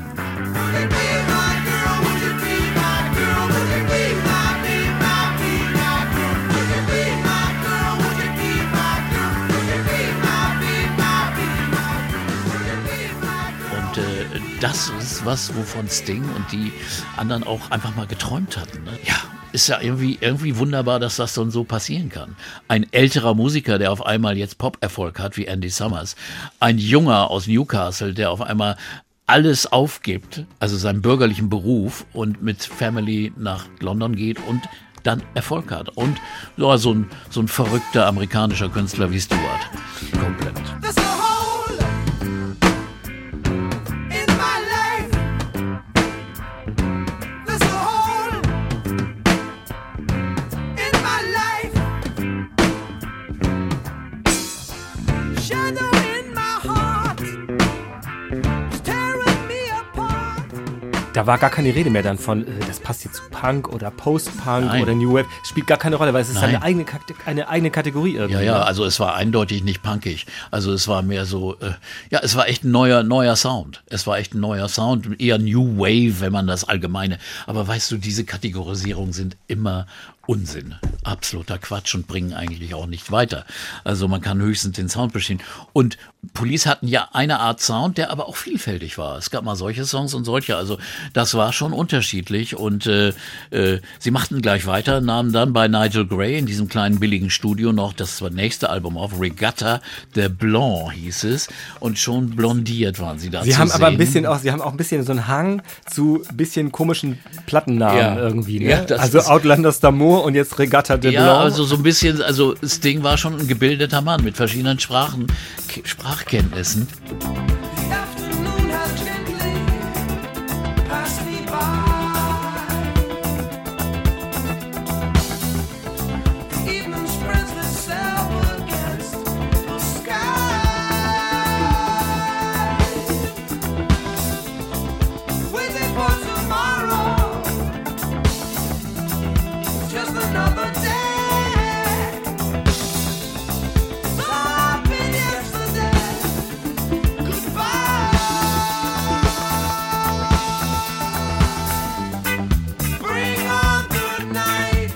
Das ist was, wovon Sting und die anderen auch einfach mal geträumt hatten. Ne? Ja, ist ja irgendwie wunderbar, dass das dann so passieren kann. Ein älterer Musiker, der auf einmal jetzt Pop-Erfolg hat, wie Andy Summers. Ein Junger aus Newcastle, der auf einmal alles aufgibt, also seinen bürgerlichen Beruf, und mit Family nach London geht und dann Erfolg hat. Und so ein verrückter amerikanischer Künstler wie Stuart Copeland. There's a hole in my life. There's a hole in my life. Shadow in my heart is tearing me apart. Da war gar keine Rede mehr dann von, das passt jetzt zu Punk oder Post-Punk Nein. oder New Wave. Spielt gar keine Rolle, weil es ist Nein. eine eigene Kategorie irgendwie. Ja, ne? also es war eindeutig nicht punkig. Also es war mehr so, es war echt ein neuer Sound. Es war echt ein neuer Sound, eher New Wave, wenn man das allgemeine. Aber weißt du, diese Kategorisierungen sind immer Unsinn. Absoluter Quatsch und bringen eigentlich auch nicht weiter. Also man kann höchstens den Sound bestehen. Und Police hatten ja eine Art Sound, der aber auch vielfältig war. Es gab mal solche Songs und solche. Also das war schon unterschiedlich. Und sie machten gleich weiter, nahmen dann bei Nigel Gray in diesem kleinen billigen Studio noch das nächste Album auf, Regatta de Blanc hieß es. Und schon blondiert waren sie da Sie zu haben aber sehen. sie haben auch ein bisschen so einen Hang zu ein bisschen komischen Plattennamen Ja. irgendwie. Ne? Ja, das also ist- Outlanders d'Amour und jetzt Regatta de Ja, Blanc. also so ein bisschen, also Sting war schon ein gebildeter Mann mit verschiedenen Sprachkenntnissen. The afternoon has gently passed me by. The evening spreads itself against the sky. Waiting for tomorrow, just another day. I've been yesterday. Goodbye. Bring on the night.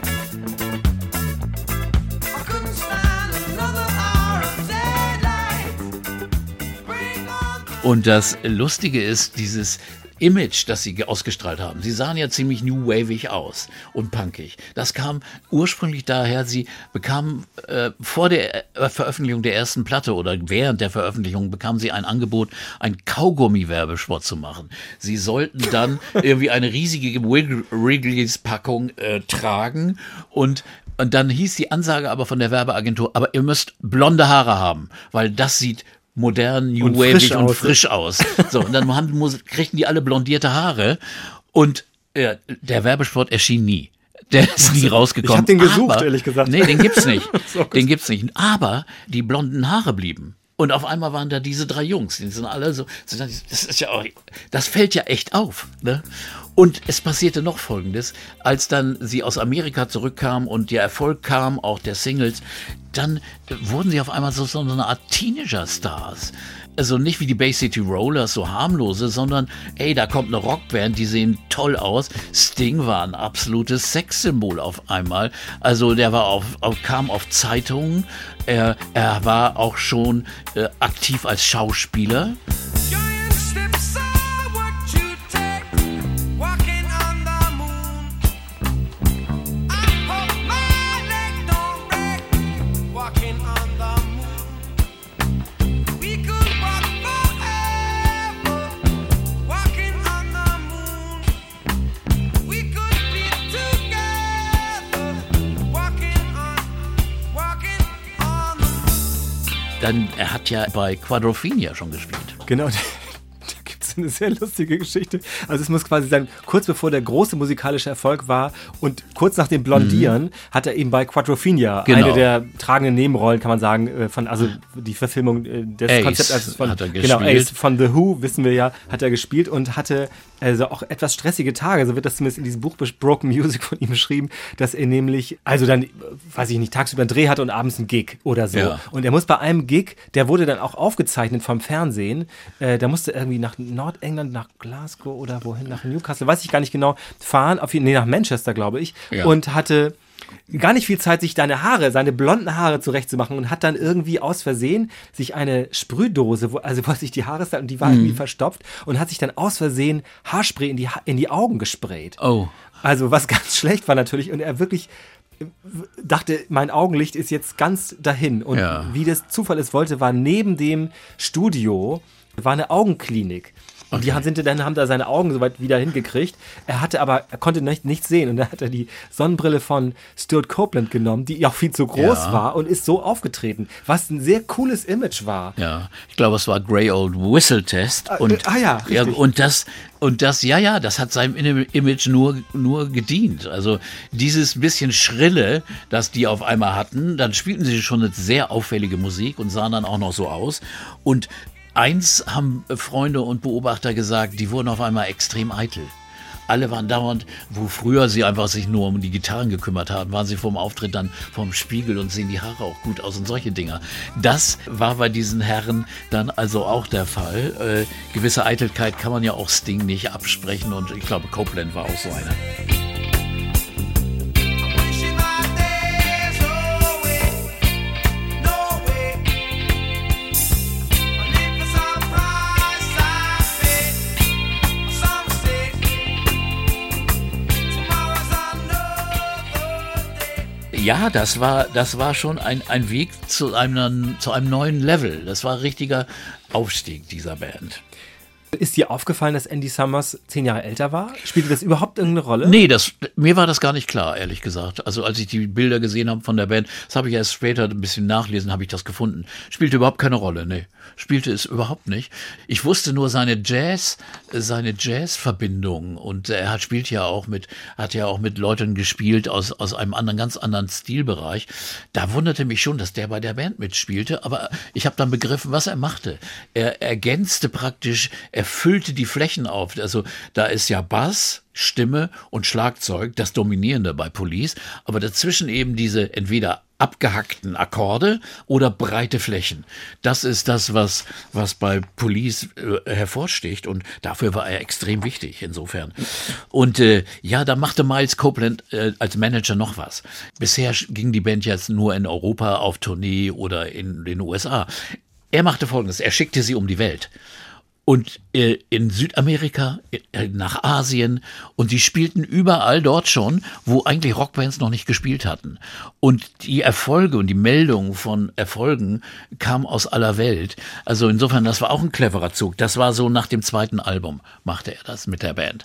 I couldn't stand another hour of daylight. Bring on the Und das Lustige ist, dieses Image, das sie ausgestrahlt haben. Sie sahen ja ziemlich new-wavig aus und punkig. Das kam ursprünglich daher, sie bekamen vor der Veröffentlichung der ersten Platte oder während der Veröffentlichung bekamen sie ein Angebot, einen Kaugummi-Werbespot zu machen. Sie sollten dann irgendwie eine riesige Wrigley's-Packung tragen und dann hieß die Ansage aber von der Werbeagentur, aber ihr müsst blonde Haare haben, weil das sieht modern, new Und frisch wavig und aus. frisch aus. So, und dann kriegten die alle blondierte Haare und der Werbespot erschien nie. Der ist nie rausgekommen. Ich hab den gesucht, Aber- ehrlich gesagt. Nee, den gibt's nicht. Den gibt's nicht. Aber die blonden Haare blieben. Und auf einmal waren da diese 3 Jungs. Die sind alle so, das ist ja auch, das fällt ja echt auf, ne? Und es passierte noch Folgendes, als dann sie aus Amerika zurückkamen und der Erfolg kam, auch der Singles, dann wurden sie auf einmal so eine Art Teenager-Stars. Also nicht wie die Bay City Rollers, so harmlose, sondern ey, da kommt eine Rockband, die sehen toll aus. Sting war ein absolutes Sexsymbol auf einmal. Also der war kam auf Zeitungen. Er war auch schon aktiv als Schauspieler. giant steps are what you take, walking on the moon. I hope my leg don't break, walking on the moon. We could walk forever, walking on the moon. We could be together, walking on the moon. Dann, er hat ja bei Quadrophenia schon gespielt. Genau, da gibt es eine sehr lustige Geschichte. Also es muss quasi sein, kurz bevor der große musikalische Erfolg war und kurz nach dem Blondieren hat er eben bei Quadrophenia Genau. eine der tragenden Nebenrollen, kann man sagen, also die Verfilmung des Ace Konzepts also von, hat er genau, gespielt. Ace von The Who, wissen wir ja, hat er gespielt und hatte also auch etwas stressige Tage, so wird das zumindest in diesem Buch Broken Music von ihm beschrieben, dass er nämlich, also dann, weiß ich nicht, tagsüber einen Dreh hatte und abends einen Gig oder so. Ja. Und er muss bei einem Gig, der wurde dann auch aufgezeichnet vom Fernsehen, da musste irgendwie nach Nordengland, nach Glasgow oder wohin, nach Newcastle, weiß ich gar nicht genau, fahren, nach Manchester, glaube ich, Ja. und hatte gar nicht viel Zeit, sich seine blonden Haare zurechtzumachen und hat dann irgendwie aus Versehen sich eine Sprühdose, wo er sich die Haare und die war irgendwie verstopft und hat sich dann aus Versehen Haarspray in die Augen gesprayt. Oh. Also was ganz schlecht war natürlich und er wirklich dachte, mein Augenlicht ist jetzt ganz dahin. Und Ja. wie das Zufall es wollte, war neben dem Studio war eine Augenklinik. Und die haben da seine Augen soweit wieder hingekriegt. Er konnte nichts sehen. Und dann hat er die Sonnenbrille von Stuart Copeland genommen, die auch viel zu groß Ja. war und ist so aufgetreten. Was ein sehr cooles Image war. Ja, ich glaube, es war Grey Old Whistle Test. Und, ja, richtig. Das hat seinem Image nur gedient. Also dieses bisschen Schrille, das die auf einmal hatten, dann spielten sie schon eine sehr auffällige Musik und sahen dann auch noch so aus. Und eins haben Freunde und Beobachter gesagt, die wurden auf einmal extrem eitel. Alle waren dauernd, wo früher sie einfach sich nur um die Gitarren gekümmert haben, waren sie vorm Auftritt dann vorm Spiegel und sehen die Haare auch gut aus und solche Dinger. Das war bei diesen Herren dann also auch der Fall. Gewisse Eitelkeit kann man ja auch Sting nicht absprechen und ich glaube, Copeland war auch so einer. Wishing Ja, das war schon ein Weg zu einem neuen Level. Das war ein richtiger Aufstieg dieser Band. Ist dir aufgefallen, dass Andy Summers 10 Jahre älter war? Spielte das überhaupt irgendeine Rolle? Nee, mir war das gar nicht klar, ehrlich gesagt. Also als ich die Bilder gesehen habe von der Band, das habe ich erst später ein bisschen nachlesen, habe ich das gefunden. Spielte überhaupt keine Rolle, nee. Spielte es überhaupt nicht. Ich wusste nur seine Jazz-Verbindung und er hat ja auch mit Leuten gespielt aus einem ganz anderen Stilbereich. Da wunderte mich schon, dass der bei der Band mitspielte, aber ich habe dann begriffen, was er machte. Er ergänzte praktisch, er füllte die Flächen auf. Also da ist ja Bass, Stimme und Schlagzeug, das Dominierende bei Police, aber dazwischen eben diese entweder abgehackten Akkorde oder breite Flächen. Das ist das, was bei Police hervorsticht und dafür war er extrem wichtig insofern. Und da machte Miles Copeland als Manager noch was. Bisher ging die Band jetzt nur in Europa auf Tournee oder in den USA. Er machte Folgendes, er schickte sie um die Welt. Und in Südamerika, nach Asien und die spielten überall dort schon, wo eigentlich Rockbands noch nicht gespielt hatten. Und die Erfolge und die Meldungen von Erfolgen kamen aus aller Welt. Also insofern, das war auch ein cleverer Zug. Das war so nach dem 2. Album machte er das mit der Band.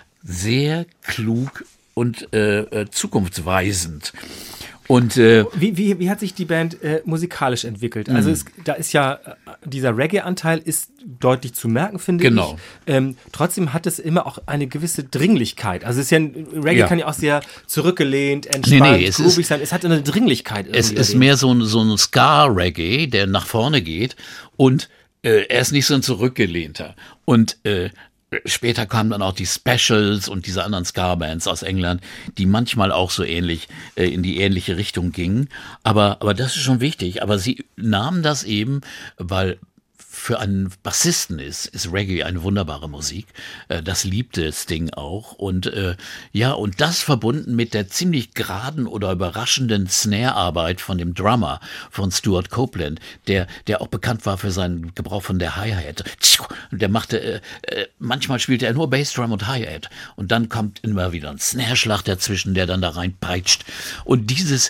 Sehr klug und zukunftsweisend. Und wie hat sich die Band musikalisch entwickelt? Also da ist ja dieser Reggae-Anteil ist deutlich zu merken, finde genau. ich. Trotzdem hat es immer auch eine gewisse Dringlichkeit. Also es ist ja Reggae kann ja auch sehr zurückgelehnt, entspannt, groovig sein. Es hat eine Dringlichkeit. Es ist mehr so ein Ska-Reggae, der nach vorne geht und er ist nicht so ein zurückgelehnter. Und später kamen dann auch die Specials und diese anderen Ska-Bands aus England, die manchmal auch so ähnlich in die ähnliche Richtung gingen. Aber das ist schon wichtig. Aber sie nahmen das eben, weil für einen Bassisten ist Reggae eine wunderbare Musik. Das liebte Sting auch. Und und das verbunden mit der ziemlich geraden oder überraschenden Snare-Arbeit von dem Drummer von Stuart Copeland, der auch bekannt war für seinen Gebrauch von der Hi-Hat. Der machte, manchmal spielte er nur Bassdrum und Hi-Hat. Und dann kommt immer wieder ein Snare-Schlag dazwischen, der dann da reinpeitscht. Und diese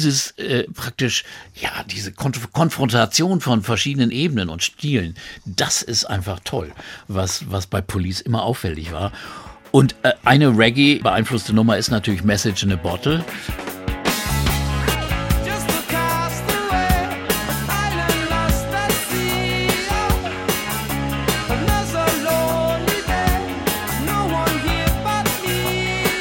Konfrontation von verschiedenen Ebenen und Stilen, das ist einfach toll, was bei Police immer auffällig war. Und eine Reggae-beeinflusste Nummer ist natürlich Message in a Bottle. Just to cast away an island lost at sea. And there's a lonely day, no one here but me.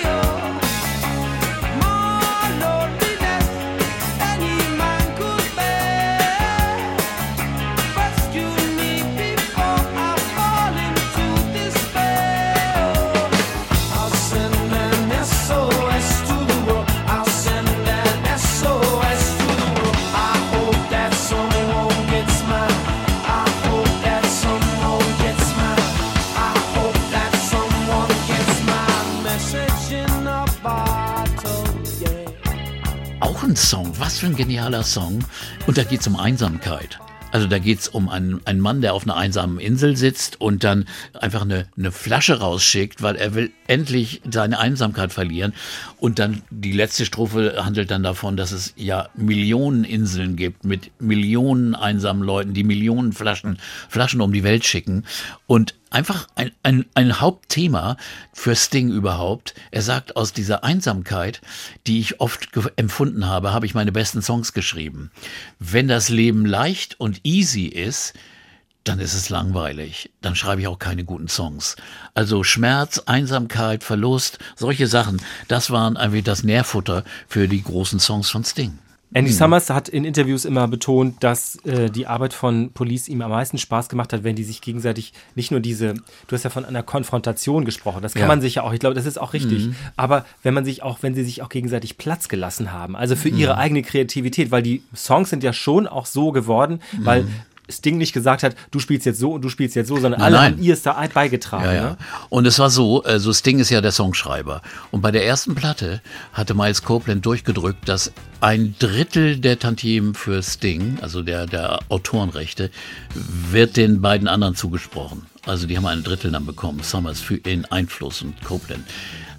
More loneliness any man could bear. Rescue me before I fall into despair. I'll send an SOS to the world. I'll send an SOS to the world. I hope that someone gets mine. I hope that someone gets mine. I hope that someone gets my message in a bottle, yeah. Auch ein Song, was für ein genialer Song. Und da geht es um Einsamkeit. Also da geht es um einen Mann, der auf einer einsamen Insel sitzt und dann einfach eine Flasche rausschickt, weil er will endlich seine Einsamkeit verlieren. Und dann die letzte Strophe handelt dann davon, dass es ja Millionen Inseln gibt mit Millionen einsamen Leuten, die Millionen Flaschen um die Welt schicken. Und einfach ein Hauptthema für Sting überhaupt. Er sagt, aus dieser Einsamkeit, die ich oft empfunden habe, habe ich meine besten Songs geschrieben. Wenn das Leben leicht und easy ist, dann ist es langweilig. Dann schreibe ich auch keine guten Songs. Also Schmerz, Einsamkeit, Verlust, solche Sachen, das waren irgendwie das Nährfutter für die großen Songs von Sting. Andy Summers hat in Interviews immer betont, dass die Arbeit von Police ihm am meisten Spaß gemacht hat, wenn die sich gegenseitig nicht nur du hast ja von einer Konfrontation gesprochen, das kann man sich ja auch, ich glaube, das ist auch richtig, aber wenn sie sich auch gegenseitig Platz gelassen haben, also für ihre eigene Kreativität, weil die Songs sind ja schon auch so geworden, weil Sting nicht gesagt hat, du spielst jetzt so und du spielst jetzt so, sondern alle haben ihr es da beigetragen. Ja, ja. Ne? Und es war so, also Sting ist ja der Songschreiber. Und bei der ersten Platte hatte Miles Copeland durchgedrückt, dass 1/3 der Tantiemen für Sting, also der Autorenrechte, wird den beiden anderen zugesprochen. Also die haben 1/3 dann bekommen, Summers für ihren Einfluss und Copeland.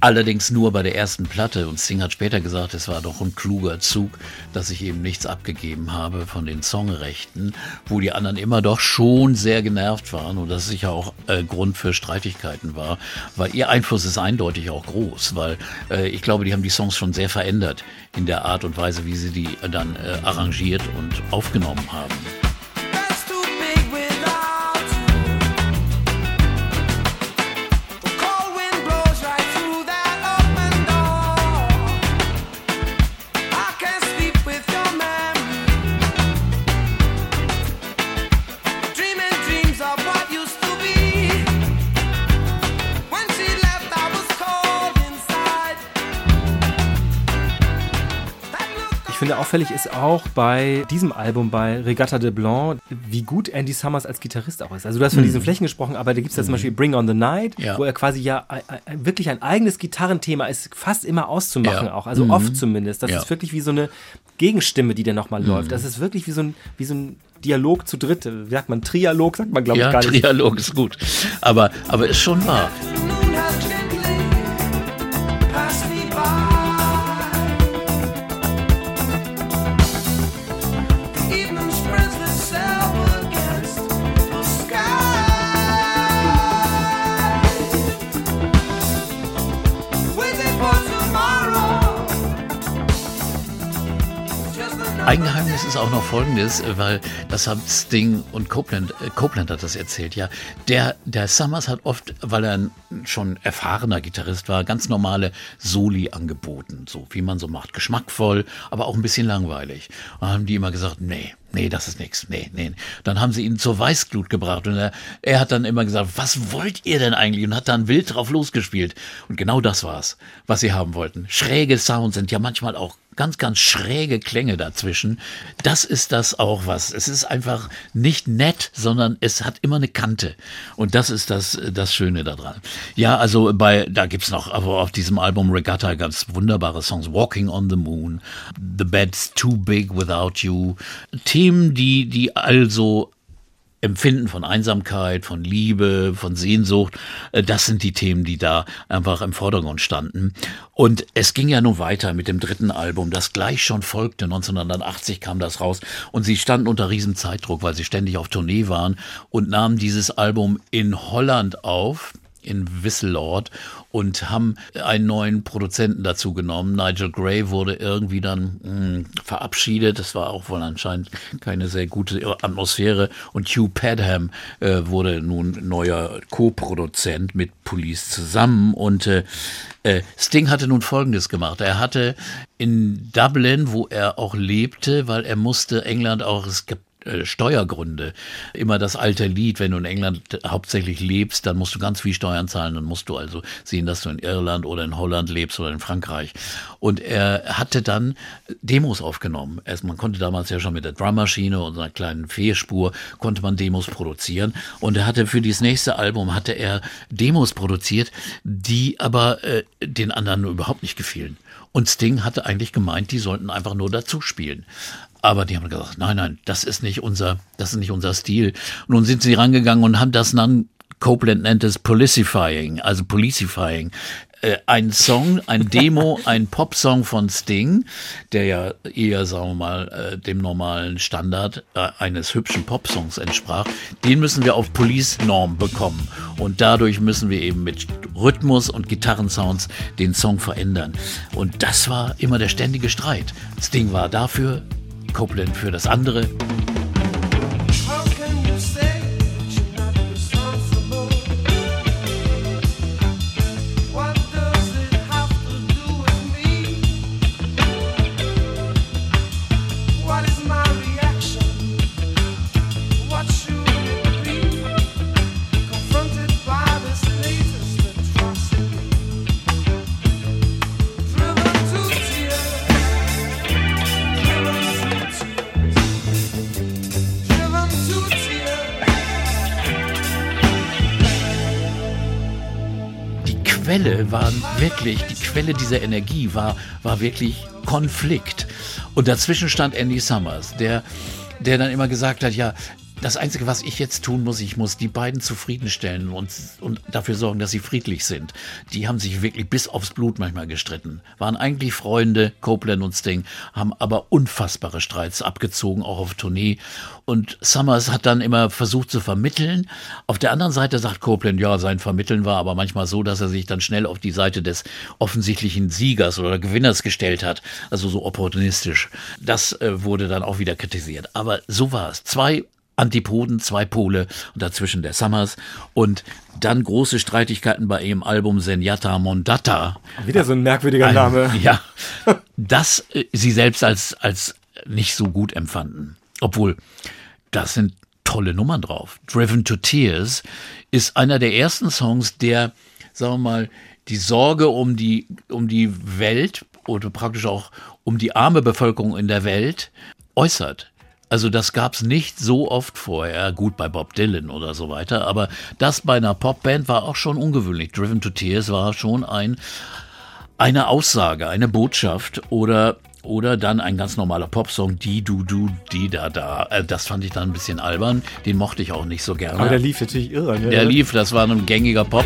Allerdings nur bei der ersten Platte. Und Sting hat später gesagt, es war doch ein kluger Zug, dass ich eben nichts abgegeben habe von den Songrechten, wo die anderen immer doch schon sehr genervt waren und das sicher auch Grund für Streitigkeiten war, weil ihr Einfluss ist eindeutig auch groß, weil ich glaube, die haben die Songs schon sehr verändert in der Art und Weise, wie sie die dann arrangiert und aufgenommen haben. That's too big without you. The cold wind blows right through that open door. I can't sleep with your memory. Dreaming dreams of what used to be. When she left, I was cold inside. That look Ich finde, auffällig ist auch bei diesem Album, bei Regatta de Blanc, wie gut Andy Summers als Gitarrist auch ist. Also du hast von diesen Flächen gesprochen, aber da gibt es ja zum Beispiel Bring on the Night, Ja. wo er quasi ja wirklich ein eigenes Gitarrenthema ist, fast immer auszumachen Ja. auch, also oft zumindest. Das Ja. ist wirklich wie so eine Gegenstimme, die da nochmal läuft. Das ist wirklich wie so ein Dialog zu dritt. Wie sagt man? Trialog sagt man, glaube ich, Ja, gar nicht. Trialog ist gut. Aber ist schon wahr. moon has gently passed me by. The evening spreads itself against the sky. Waiting for tomorrow. Just another Ein Geheimnis ist auch noch folgendes, weil das haben Sting und Copeland hat das erzählt, ja. Der Summers hat oft, weil er ein schon erfahrener Gitarrist war, ganz normale Soli angeboten, so wie man so macht, geschmackvoll, aber auch ein bisschen langweilig. Und dann haben die immer gesagt, nee, das ist nix, nee. Dann haben sie ihn zur Weißglut gebracht und er hat dann immer gesagt, was wollt ihr denn eigentlich? Und hat dann wild drauf losgespielt. Und genau das war's, was sie haben wollten. Schräge Sounds sind ja manchmal auch ganz, ganz schräge Klänge dazwischen. Das ist das auch was. Es ist einfach nicht nett, sondern es hat immer eine Kante. Und das ist das Schöne daran. Ja, also da gibt's noch, aber auf diesem Album Regatta ganz wunderbare Songs. Walking on the Moon, The Bed's Too Big Without You. Themen, die also Empfinden von Einsamkeit, von Liebe, von Sehnsucht, das sind die Themen, die da einfach im Vordergrund standen. Und es ging ja nun weiter mit dem dritten Album, das gleich schon folgte. 1980 kam das raus und sie standen unter riesen Zeitdruck, weil sie ständig auf Tournee waren und nahmen dieses Album in Holland auf, in Wisseloord, und haben einen neuen Produzenten dazu genommen. Nigel Gray wurde irgendwie dann verabschiedet. Das war auch wohl anscheinend keine sehr gute Atmosphäre. Und Hugh Padgham wurde nun neuer Co-Produzent mit Police zusammen. Und Sting hatte nun Folgendes gemacht. Er hatte in Dublin, wo er auch lebte, weil er musste England auch, es gibt Steuergründe. Immer das alte Lied, wenn du in England hauptsächlich lebst, dann musst du ganz viel Steuern zahlen, dann musst du also sehen, dass du in Irland oder in Holland lebst oder in Frankreich. Und er hatte dann Demos aufgenommen. Man konnte damals ja schon mit der Drummaschine und einer kleinen Fehlspur konnte man Demos produzieren. Und er hatte für dieses nächste Album hatte er Demos produziert, die aber den anderen überhaupt nicht gefielen. Und Sting hatte eigentlich gemeint, die sollten einfach nur dazu spielen. Aber die haben gesagt, nein, das ist nicht unser Stil. Und nun sind sie rangegangen und haben das dann, Copeland nennt es Policifying. Ein Song, ein Demo, ein Popsong von Sting, der ja eher, sagen wir mal, dem normalen Standard eines hübschen Popsongs entsprach, den müssen wir auf Police-Norm bekommen. Und dadurch müssen wir eben mit Rhythmus und Gitarrensounds den Song verändern. Und das war immer der ständige Streit. Sting war dafür, Copeland für das andere. How can you say you're not responsible? What does it have to do with me? What is my reaction? What should it be? Confronted by this latest atrocity, driven to tears, driven to tears. Die Quelle dieser Energie war wirklich Konflikt. Und dazwischen stand Andy Summers, der dann immer gesagt hat, ja, Das Einzige, was ich jetzt tun muss, ich muss die beiden zufriedenstellen und dafür sorgen, dass sie friedlich sind. Die haben sich wirklich bis aufs Blut manchmal gestritten. Waren eigentlich Freunde, Copeland und Sting, haben aber unfassbare Streits abgezogen, auch auf Tournee. Und Summers hat dann immer versucht zu vermitteln. Auf der anderen Seite sagt Copeland, ja, sein Vermitteln war aber manchmal so, dass er sich dann schnell auf die Seite des offensichtlichen Siegers oder Gewinners gestellt hat. Also so opportunistisch. Das wurde dann auch wieder kritisiert. Aber so war es. 2 Antipoden, 2 Pole und dazwischen der Summers und dann große Streitigkeiten bei ihrem Album Zenyatta Mondatta. Wieder so ein merkwürdiger Name. Ja, das sie selbst als nicht so gut empfanden. Obwohl, das sind tolle Nummern drauf. Driven to Tears ist einer der ersten Songs, der, sagen wir mal, die Sorge um die Welt oder praktisch auch um die arme Bevölkerung in der Welt äußert. Also das gab's nicht so oft vorher, gut bei Bob Dylan oder so weiter, aber das bei einer Popband war auch schon ungewöhnlich. Driven to Tears war schon eine Aussage, eine Botschaft oder dann ein ganz normaler Popsong, die, du, die, da. Das fand ich dann ein bisschen albern, den mochte ich auch nicht so gerne. Aber der lief natürlich irre. Ne? Der lief, das war ein gängiger Pop.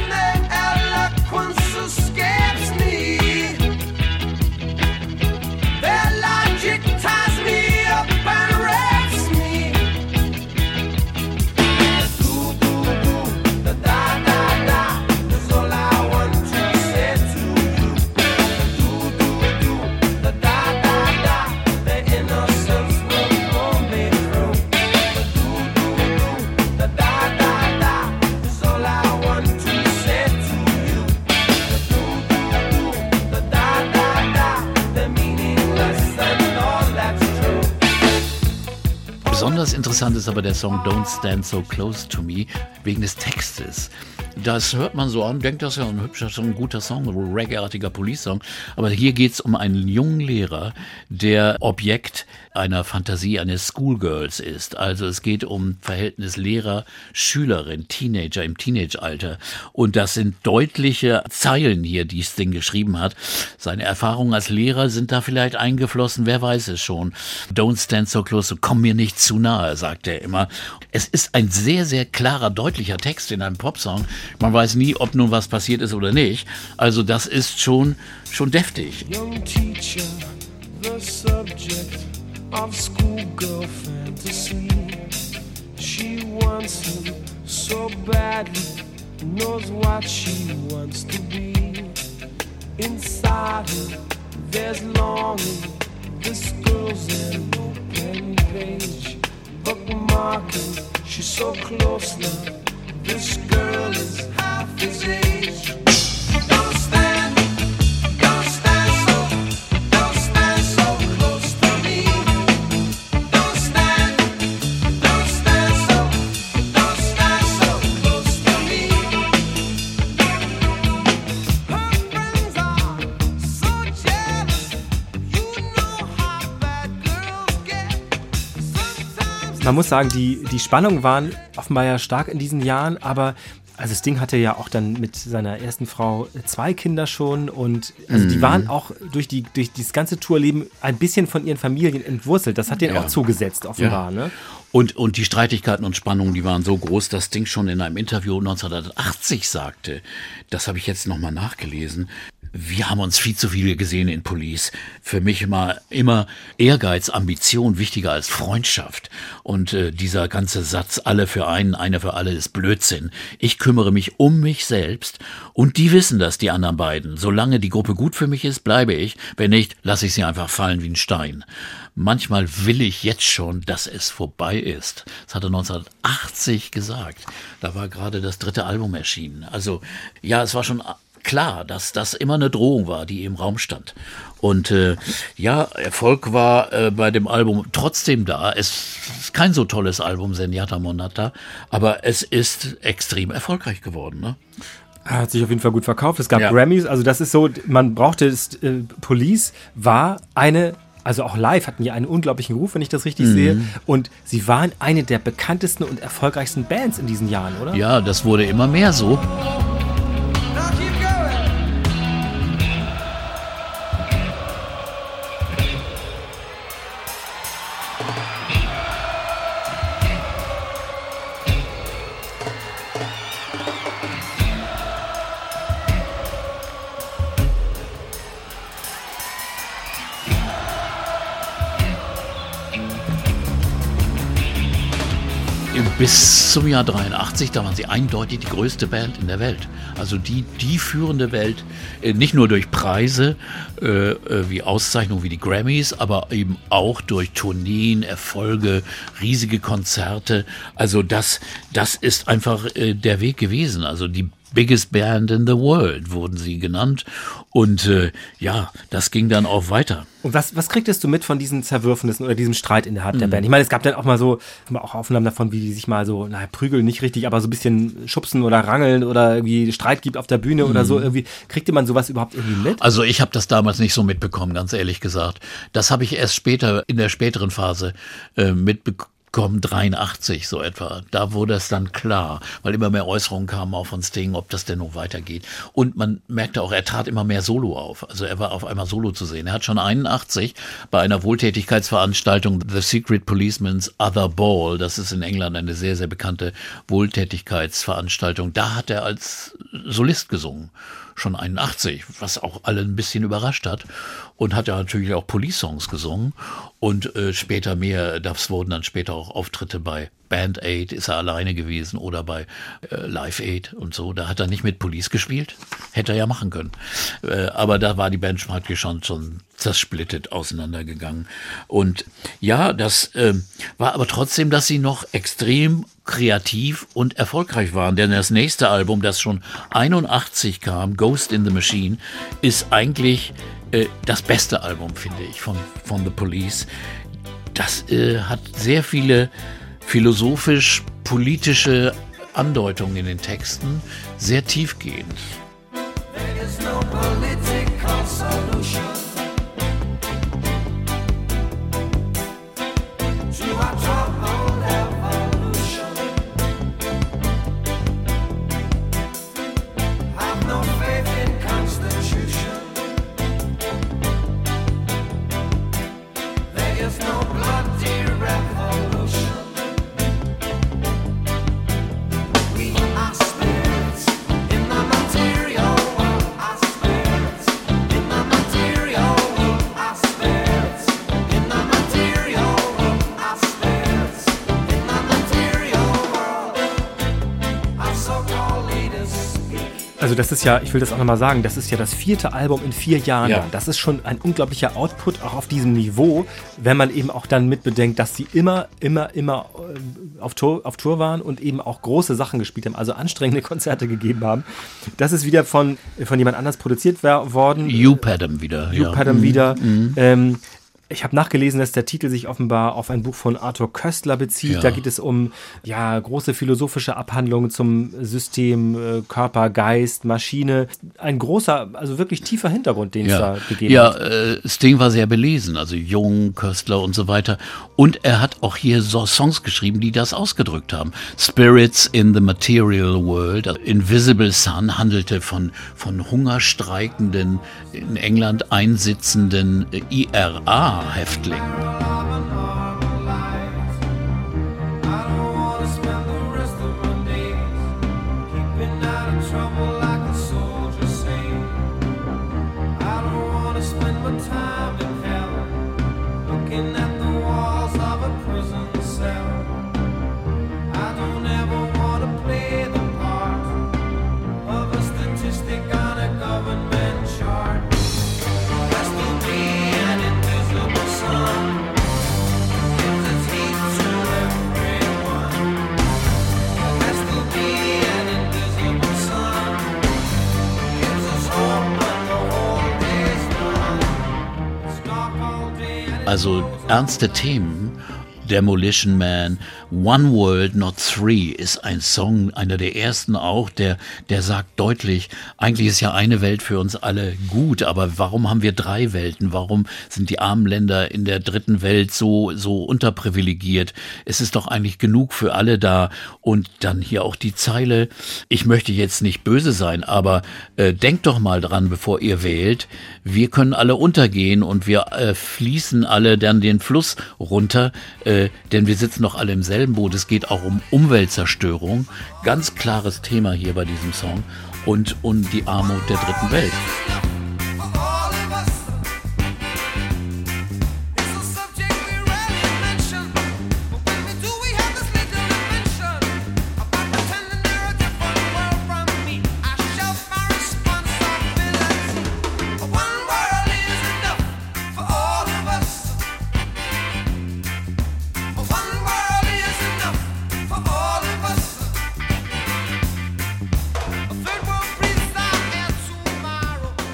Besonders interessant ist aber der Song Don't Stand So Close to Me wegen des Textes. Das hört man so an, denkt, das ist ja ein hübscher Song, ein guter Song, ein reggae-artiger Police-Song. Aber hier geht es um einen jungen Lehrer, der Objekt einer Fantasie eines Schoolgirls ist. Also es geht um Verhältnis Lehrer-Schülerin, Teenager im Teenage-Alter. Und das sind deutliche Zeilen hier, die Sting geschrieben hat. Seine Erfahrungen als Lehrer sind da vielleicht eingeflossen, wer weiß es schon. Don't stand so close, komm mir nicht zu nahe, sagt er immer. Es ist ein sehr, sehr klarer, deutlicher Text in einem Popsong. Man weiß nie, ob nun was passiert ist oder nicht. Also das ist schon deftig. Young teacher, the subject of schoolgirl fantasy. She wants him so badly, knows what she wants to be. Inside her, there's longing. This girl's an open page, bookmarking. She's so close now. This girl is half his age. Don't stand so close to me. Don't stand so close to me. Her friends are so jealous. You know how bad girls get. Sometimes Man muss sagen, die Spannungen waren offenbar ja stark in diesen Jahren, aber also Sting hatte ja auch dann mit seiner ersten Frau 2 Kinder schon und also die waren auch durch dieses ganze Tourleben ein bisschen von ihren Familien entwurzelt. Das hat denen auch zugesetzt, offenbar. Ja. Ne? Und die Streitigkeiten und Spannungen, die waren so groß, dass Sting schon in einem Interview 1980 sagte, das habe ich jetzt nochmal nachgelesen, wir haben uns viel zu viele gesehen in Police. Für mich immer Ehrgeiz, Ambition wichtiger als Freundschaft. Und dieser ganze Satz, alle für einen, einer für alle, ist Blödsinn. Ich kümmere mich um mich selbst und die wissen das, die anderen beiden. Solange die Gruppe gut für mich ist, bleibe ich. Wenn nicht, lasse ich sie einfach fallen wie ein Stein. Manchmal will ich jetzt schon, dass es vorbei ist. Das hat er 1980 gesagt. Da war gerade das 3. Album erschienen. Also ja, es war schon klar, dass das immer eine Drohung war, die im Raum stand. Und Erfolg war bei dem Album trotzdem da. Es ist kein so tolles Album, Zenyatta Mondatta, aber es ist extrem erfolgreich geworden, ne? Hat sich auf jeden Fall gut verkauft. Es gab Ja. Grammys, also das ist so, man brauchte Police war also auch live hatten die einen unglaublichen Ruf, wenn ich das richtig sehe. Und sie waren eine der bekanntesten und erfolgreichsten Bands in diesen Jahren, oder? Ja, das wurde immer mehr so. now keep going. bis zum Jahr 83, da waren sie eindeutig die größte Band in der Welt. Also die führende Welt, nicht nur durch Preise, wie Auszeichnungen wie die Grammys, aber eben auch durch Tourneen, Erfolge, riesige Konzerte. Also das ist einfach der Weg gewesen. Also die Biggest Band in the World wurden sie genannt. Und ja, das ging dann auch weiter. Und was kriegtest du mit von diesen Zerwürfnissen oder diesem Streit innerhalb der Band? Ich meine, es gab dann auch mal so, auch Aufnahmen davon, wie die sich mal so, prügeln nicht richtig, aber so ein bisschen schubsen oder rangeln oder irgendwie Streit gibt auf der Bühne oder so. Irgendwie kriegte man sowas überhaupt irgendwie mit? Also ich habe das damals nicht so mitbekommen, ganz ehrlich gesagt. Das habe ich erst später, in der späteren Phase mitbekommen. 83 so etwa. Da wurde es dann klar, weil immer mehr Äußerungen kamen auch von Sting, ob das denn noch weitergeht. Und man merkte auch, er trat immer mehr Solo auf. Also er war auf einmal Solo zu sehen. Er hat schon 81 bei einer Wohltätigkeitsveranstaltung The Secret Policeman's Other Ball, das ist in England eine sehr, sehr bekannte Wohltätigkeitsveranstaltung, da hat er als Solist gesungen. Schon 81, was auch alle ein bisschen überrascht hat. Und hat ja natürlich auch Police-Songs gesungen. Und später mehr, das wurden dann später auch Auftritte bei Band Aid, ist er alleine gewesen, oder bei Live Aid und so. Da hat er nicht mit Police gespielt. Hätte er ja machen können. Aber da war die Band praktisch schon zersplittet auseinandergegangen. Und ja, das war aber trotzdem, dass sie noch extrem kreativ und erfolgreich waren. Denn das nächste Album, das schon 81 kam, Ghost in the Machine, ist eigentlich das beste Album, finde ich, von The Police. Das hat sehr viele philosophisch-politische Andeutungen in den Texten, sehr tiefgehend. There is no political solution to our troubled evolution. Have no faith in Constitution. There is no bloody revolution. We are spirits in the material world. Our spirits in the material world. Our spirits in the material world. Our spirits in the material world. Our so-called leaders speak. Also das ist ja, ich will das auch nochmal sagen, das ist ja das 4. Album in 4 Jahren. Ja. Dann. Das ist schon ein unglaublicher Output, auch auf diesem Niveau, wenn man eben auch dann mitbedenkt, dass sie immer auf Tour waren und eben auch große Sachen gespielt haben, also anstrengende Konzerte gegeben haben. Das ist wieder von jemand anders produziert worden. Hugh Padgham wieder. Hugh Padgham wieder. Ich habe nachgelesen, dass der Titel sich offenbar auf ein Buch von Arthur Koestler bezieht. Ja. Da geht es um große philosophische Abhandlungen zum System Körper, Geist, Maschine. Ein großer, also wirklich tiefer Hintergrund, den es da gegeben hat. Sting war sehr belesen, also Jung, Koestler und so weiter. Und er hat auch hier so Songs geschrieben, die das ausgedrückt haben. Spirits in the Material World, also Invisible Sun, handelte von hungerstreikenden, in England einsitzenden IRA-Häftlingen. Also ernste Themen, Demolition Man, One World, Not Three ist ein Song, einer der ersten auch, der sagt deutlich, eigentlich ist ja eine Welt für uns alle gut, aber warum haben wir 3 Welten? Warum sind die armen Länder in der dritten Welt so unterprivilegiert? Es ist doch eigentlich genug für alle da. Und dann hier auch die Zeile, ich möchte jetzt nicht böse sein, aber denkt doch mal dran, bevor ihr wählt, wir können alle untergehen und wir fließen alle dann den Fluss runter, denn wir sitzen doch alle im selben Boot. Es geht auch um Umweltzerstörung. Ganz klares Thema hier bei diesem Song. Und um die Armut der dritten Welt.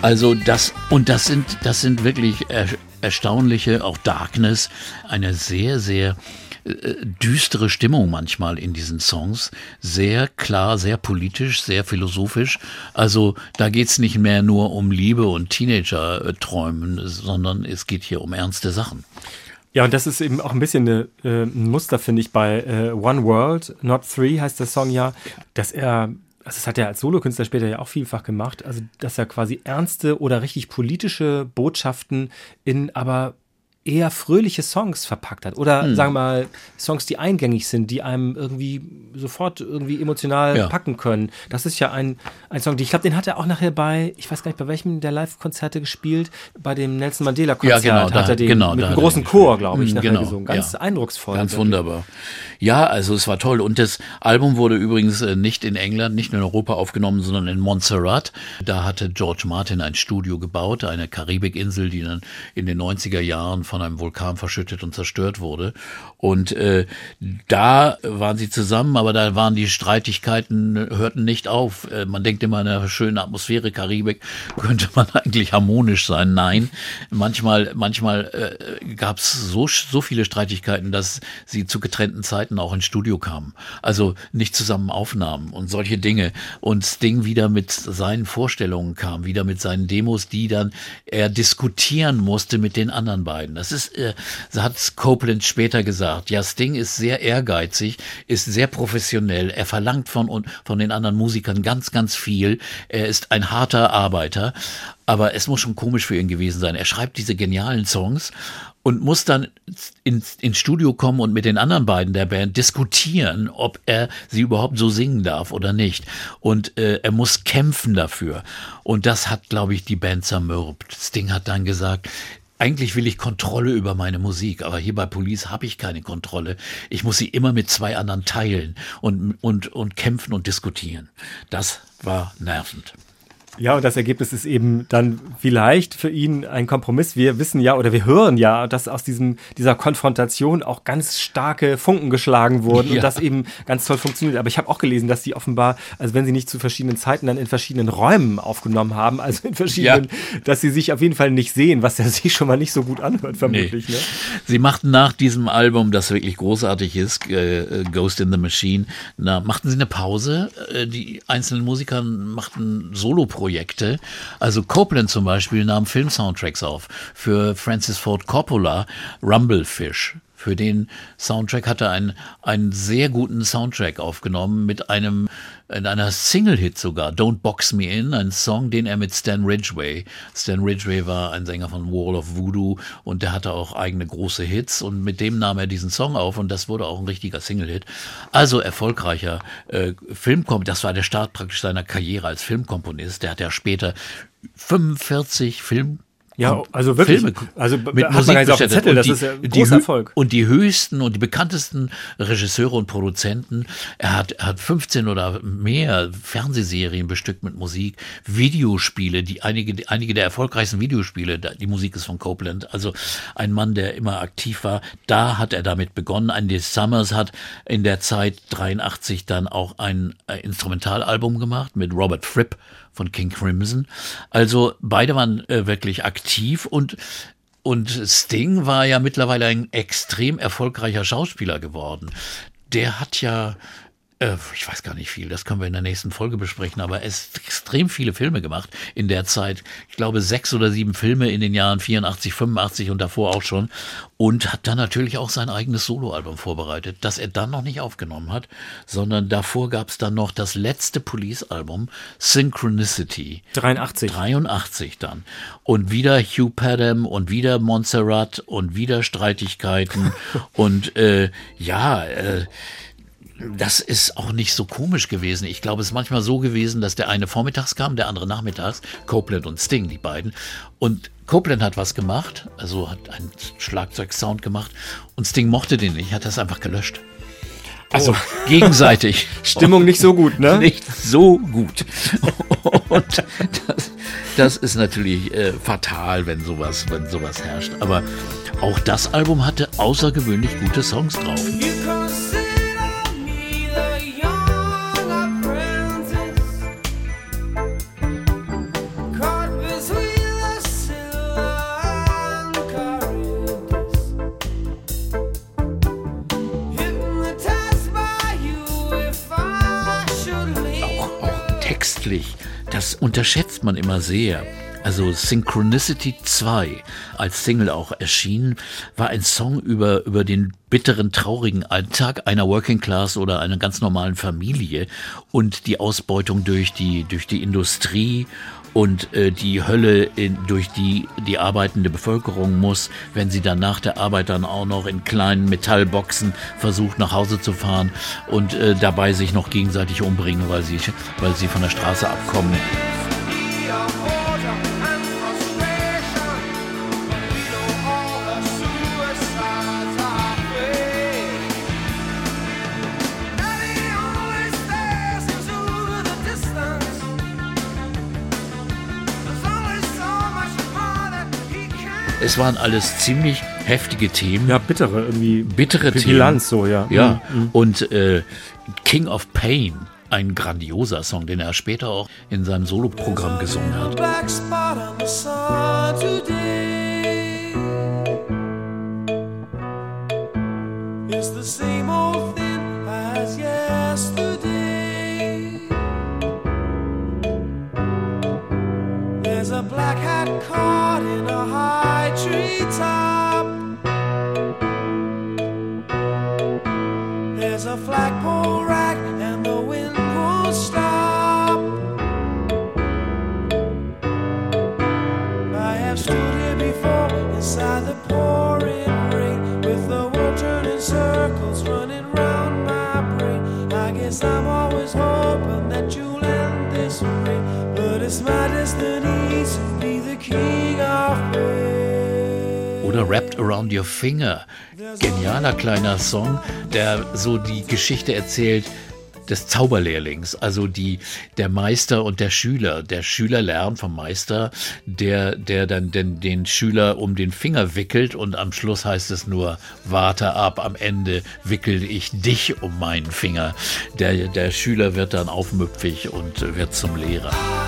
Also das sind wirklich erstaunliche, auch Darkness, eine sehr, sehr düstere Stimmung manchmal in diesen Songs. Sehr klar, sehr politisch, sehr philosophisch. Also da geht's nicht mehr nur um Liebe und Teenager-Träumen, sondern es geht hier um ernste Sachen. Ja, und das ist eben auch ein bisschen ein Muster, finde ich, bei One World, Not Three heißt der Song ja, dass er, also das hat er als Solokünstler später ja auch vielfach gemacht, also dass er quasi ernste oder richtig politische Botschaften in aber eher fröhliche Songs verpackt hat. Oder sagen wir mal, Songs, die eingängig sind, die einem irgendwie sofort irgendwie emotional packen können. Das ist ja ein Song, ich glaube, den hat er auch nachher bei, ich weiß gar nicht, bei welchem der Live-Konzerte gespielt, bei dem Nelson Mandela-Konzert hat er den mit einem großen Chor, glaube ich, nachher gesungen. Ganz eindrucksvoll. Ganz wunderbar. Ja, also es war toll. Und das Album wurde übrigens nicht in England, nicht in Europa aufgenommen, sondern in Montserrat. Da hatte George Martin ein Studio gebaut, eine Karibikinsel, die dann in den 90er Jahren von einem Vulkan verschüttet und zerstört wurde. Und da waren sie zusammen, aber da waren die Streitigkeiten, hörten nicht auf. Man denkt immer, in einer schönen Atmosphäre Karibik könnte man eigentlich harmonisch sein. Nein, manchmal gab es so viele Streitigkeiten, dass sie zu getrennten Zeiten auch ins Studio kamen. Also nicht zusammen aufnahmen und solche Dinge. Und Sting wieder mit seinen Vorstellungen kam, wieder mit seinen Demos, die dann er diskutieren musste mit den anderen beiden. Das hat Copeland später gesagt. Ja, Sting ist sehr ehrgeizig, ist sehr professionell. Er verlangt von den anderen Musikern ganz, ganz viel. Er ist ein harter Arbeiter. Aber es muss schon komisch für ihn gewesen sein. Er schreibt diese genialen Songs und muss dann ins Studio kommen und mit den anderen beiden der Band diskutieren, ob er sie überhaupt so singen darf oder nicht. Und er muss kämpfen dafür. Und das hat, glaube ich, die Band zermürbt. Sting hat dann gesagt, eigentlich will ich Kontrolle über meine Musik, aber hier bei Police habe ich keine Kontrolle. Ich muss sie immer mit zwei anderen teilen und kämpfen und diskutieren. Das war nervend. Ja, und das Ergebnis ist eben dann vielleicht für ihn ein Kompromiss. Wir wissen ja oder wir hören ja, dass aus dieser Konfrontation auch ganz starke Funken geschlagen wurden und das eben ganz toll funktioniert. Aber ich habe auch gelesen, dass die offenbar, also wenn sie nicht zu verschiedenen Zeiten, dann in verschiedenen Räumen aufgenommen haben, also in verschiedenen, dass sie sich auf jeden Fall nicht sehen, was ja sich schon mal nicht so gut anhört, vermutlich. Nee. Ne? Sie machten nach diesem Album, das wirklich großartig ist, Ghost in the Machine, machten sie eine Pause. Die einzelnen Musiker machten Solo-Projekte. Also Copeland zum Beispiel nahm Film-Soundtracks auf. Für Francis Ford Coppola Rumblefish. Für den Soundtrack hat er einen sehr guten Soundtrack aufgenommen in einer Single-Hit sogar, Don't Box Me In, ein Song, den er mit Stan Ridgway war ein Sänger von Wall of Voodoo und der hatte auch eigene große Hits und mit dem nahm er diesen Song auf und das wurde auch ein richtiger Single-Hit. Also erfolgreicher Filmkomponist, das war der Start praktisch seiner Karriere als Filmkomponist. Der hat ja später 45 Ja, also wirklich. Filme also mit hat Musik man gar nicht auf dem Zettel, das ist ja ein großer Erfolg. Und die höchsten und die bekanntesten Regisseure und Produzenten. Er hat 15 oder mehr Fernsehserien bestückt mit Musik, Videospiele, einige der erfolgreichsten Videospiele, die Musik ist von Copeland. Also ein Mann, der immer aktiv war. Da hat er damit begonnen. Andy Summers hat in der Zeit 83 dann auch ein Instrumentalalbum gemacht mit Robert Fripp von King Crimson. Also beide waren wirklich aktiv und Sting war ja mittlerweile ein extrem erfolgreicher Schauspieler geworden. Der hat ja, ich weiß gar nicht viel, das können wir in der nächsten Folge besprechen, aber er hat extrem viele Filme gemacht in der Zeit. Ich glaube 6 oder 7 Filme in den Jahren 84, 85 und davor auch schon. Und hat dann natürlich auch sein eigenes Soloalbum vorbereitet, das er dann noch nicht aufgenommen hat, sondern davor gab es dann noch das letzte Police-Album, Synchronicity. 83 dann. Und wieder Hugh Padgham und wieder Montserrat und wieder Streitigkeiten und das ist auch nicht so komisch gewesen. Ich glaube, es ist manchmal so gewesen, dass der eine vormittags kam, der andere nachmittags. Copeland und Sting, die beiden. Und Copeland hat was gemacht, also hat einen Schlagzeugsound gemacht. Und Sting mochte den nicht, hat das einfach gelöscht. Also gegenseitig. Stimmung nicht so gut, ne? Nicht so gut. Und das ist natürlich fatal, wenn sowas herrscht. Aber auch das Album hatte außergewöhnlich gute Songs drauf. Caught with textlich, das unterschätzt man immer sehr. Also Synchronicity 2, als Single auch erschienen, war ein Song über den bitteren, traurigen Alltag einer Working Class oder einer ganz normalen Familie und die Ausbeutung durch die Industrie und die Hölle, durch die arbeitende Bevölkerung muss, wenn sie dann nach der Arbeit dann auch noch in kleinen Metallboxen versucht, nach Hause zu fahren und dabei sich noch gegenseitig umbringen, weil sie von der Straße abkommen. Es waren alles ziemlich heftige Themen. Ja, bittere Themen. Bilanz so, ja. Ja, und King of Pain, ein grandioser Song, den er später auch in seinem Soloprogramm gesungen hat. Black spot on the sun today is the same old thing as yesterday. There's a black hat caught in a high tree top. There's a flagpole rack and the wind won't stop. I have stood here before inside the pouring rain with the world turning circles running round my brain. I guess I'm always hoping that you'll end this way, but it's my destiny to be the king of pain. Oder Wrapped Around Your Finger. Genialer kleiner Song, der so die Geschichte erzählt des Zauberlehrlings, also der Meister und der Schüler. Der Schüler lernt vom Meister, der dann den Schüler um den Finger wickelt und am Schluss heißt es nur, warte ab, am Ende wickel ich dich um meinen Finger. Der Schüler wird dann aufmüpfig und wird zum Lehrer.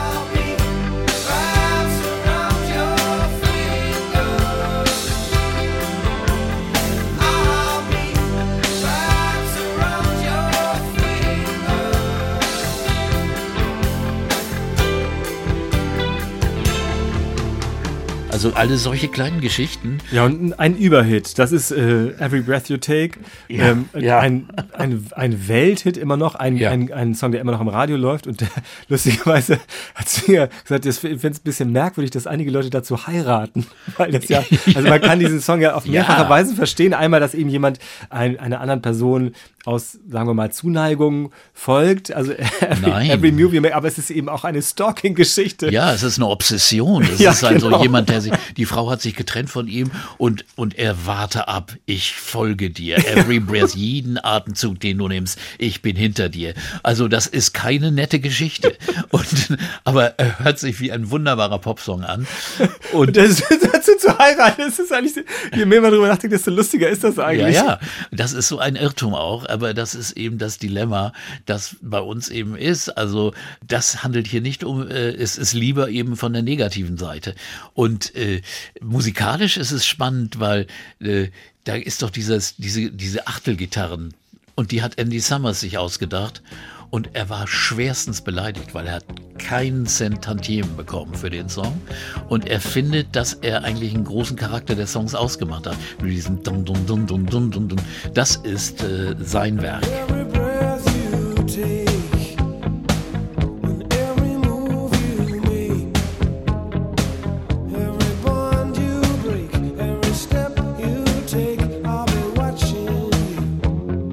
Also alle solche kleinen Geschichten. Ja, und ein Überhit, das ist Every Breath You Take. Ja. Ein Welthit immer noch, ein Song, der immer noch im Radio läuft. Und lustigerweise hat Singer gesagt, ich finde es ein bisschen merkwürdig, dass einige Leute dazu heiraten. Weil das ja, also man kann diesen Song ja auf mehrfache Weise verstehen. Einmal, dass eben jemand einer anderen Person aus, sagen wir mal, Zuneigung folgt. Also every move you make, aber es ist eben auch eine Stalking-Geschichte. Ja, es ist eine Obsession. Es ist also jemand, die Frau hat sich getrennt von ihm und er warte ab, ich folge dir. Every breath, jeden Atemzug, den du nimmst, ich bin hinter dir. Also das ist keine nette Geschichte. Aber er hört sich wie ein wunderbarer Popsong an. Und das dazu zu heiraten, das ist eigentlich, je mehr man drüber nachdenkt, desto lustiger ist das eigentlich. Ja, das ist so ein Irrtum auch, aber das ist eben das Dilemma, das bei uns eben ist. Also das handelt hier nicht um, es ist lieber eben von der negativen Seite. Und musikalisch ist es spannend, weil da ist doch diese Achtelgitarren und die hat Andy Summers sich ausgedacht. Und er war schwerstens beleidigt, weil er hat keinen Cent Tantiemen bekommen für den Song. Und er findet, dass er eigentlich einen großen Charakter der Songs ausgemacht hat. Mit diesem Dun Dun Dun Dun Dun Dun Dun. Das ist sein Werk. Every breath you take and every move you make, every bond you break, every step you take, I'll be watching you.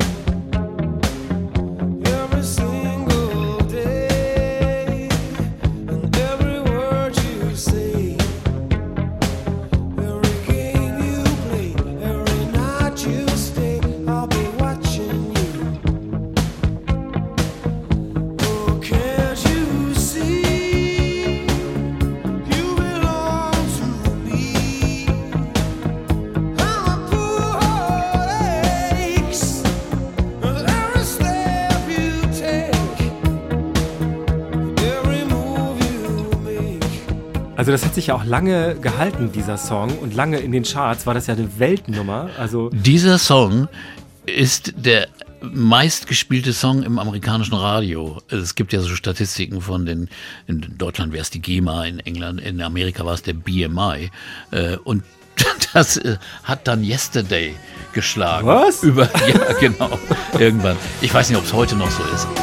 Every single day and every word you say, every game you play, every night you stay, I'll be watching you. Oh, can't you see? You belong to me. I'm a poor heart aches with every step you take, every move you make. Also das hat sich ja auch lange gehalten, dieser Song. Und lange in den Charts war das ja eine Weltnummer. Also Dieser Song ist der meistgespielte Song im amerikanischen Radio. Es gibt ja so Statistiken in Deutschland wäre es die GEMA, in England, in Amerika war es der BMI. Und das hat dann Yesterday geschlagen. Was? Ja, genau. Irgendwann. Ich weiß nicht, ob es heute noch so ist.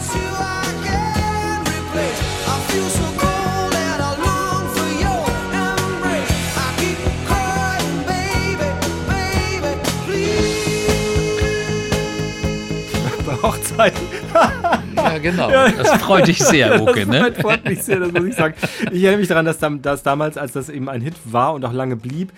Hochzeiten. Ja, genau. Das freut dich sehr, Oke, ne? Das freut mich sehr, das muss ich sagen. Ich erinnere mich daran, dass damals, als das eben ein Hit war und auch lange blieb,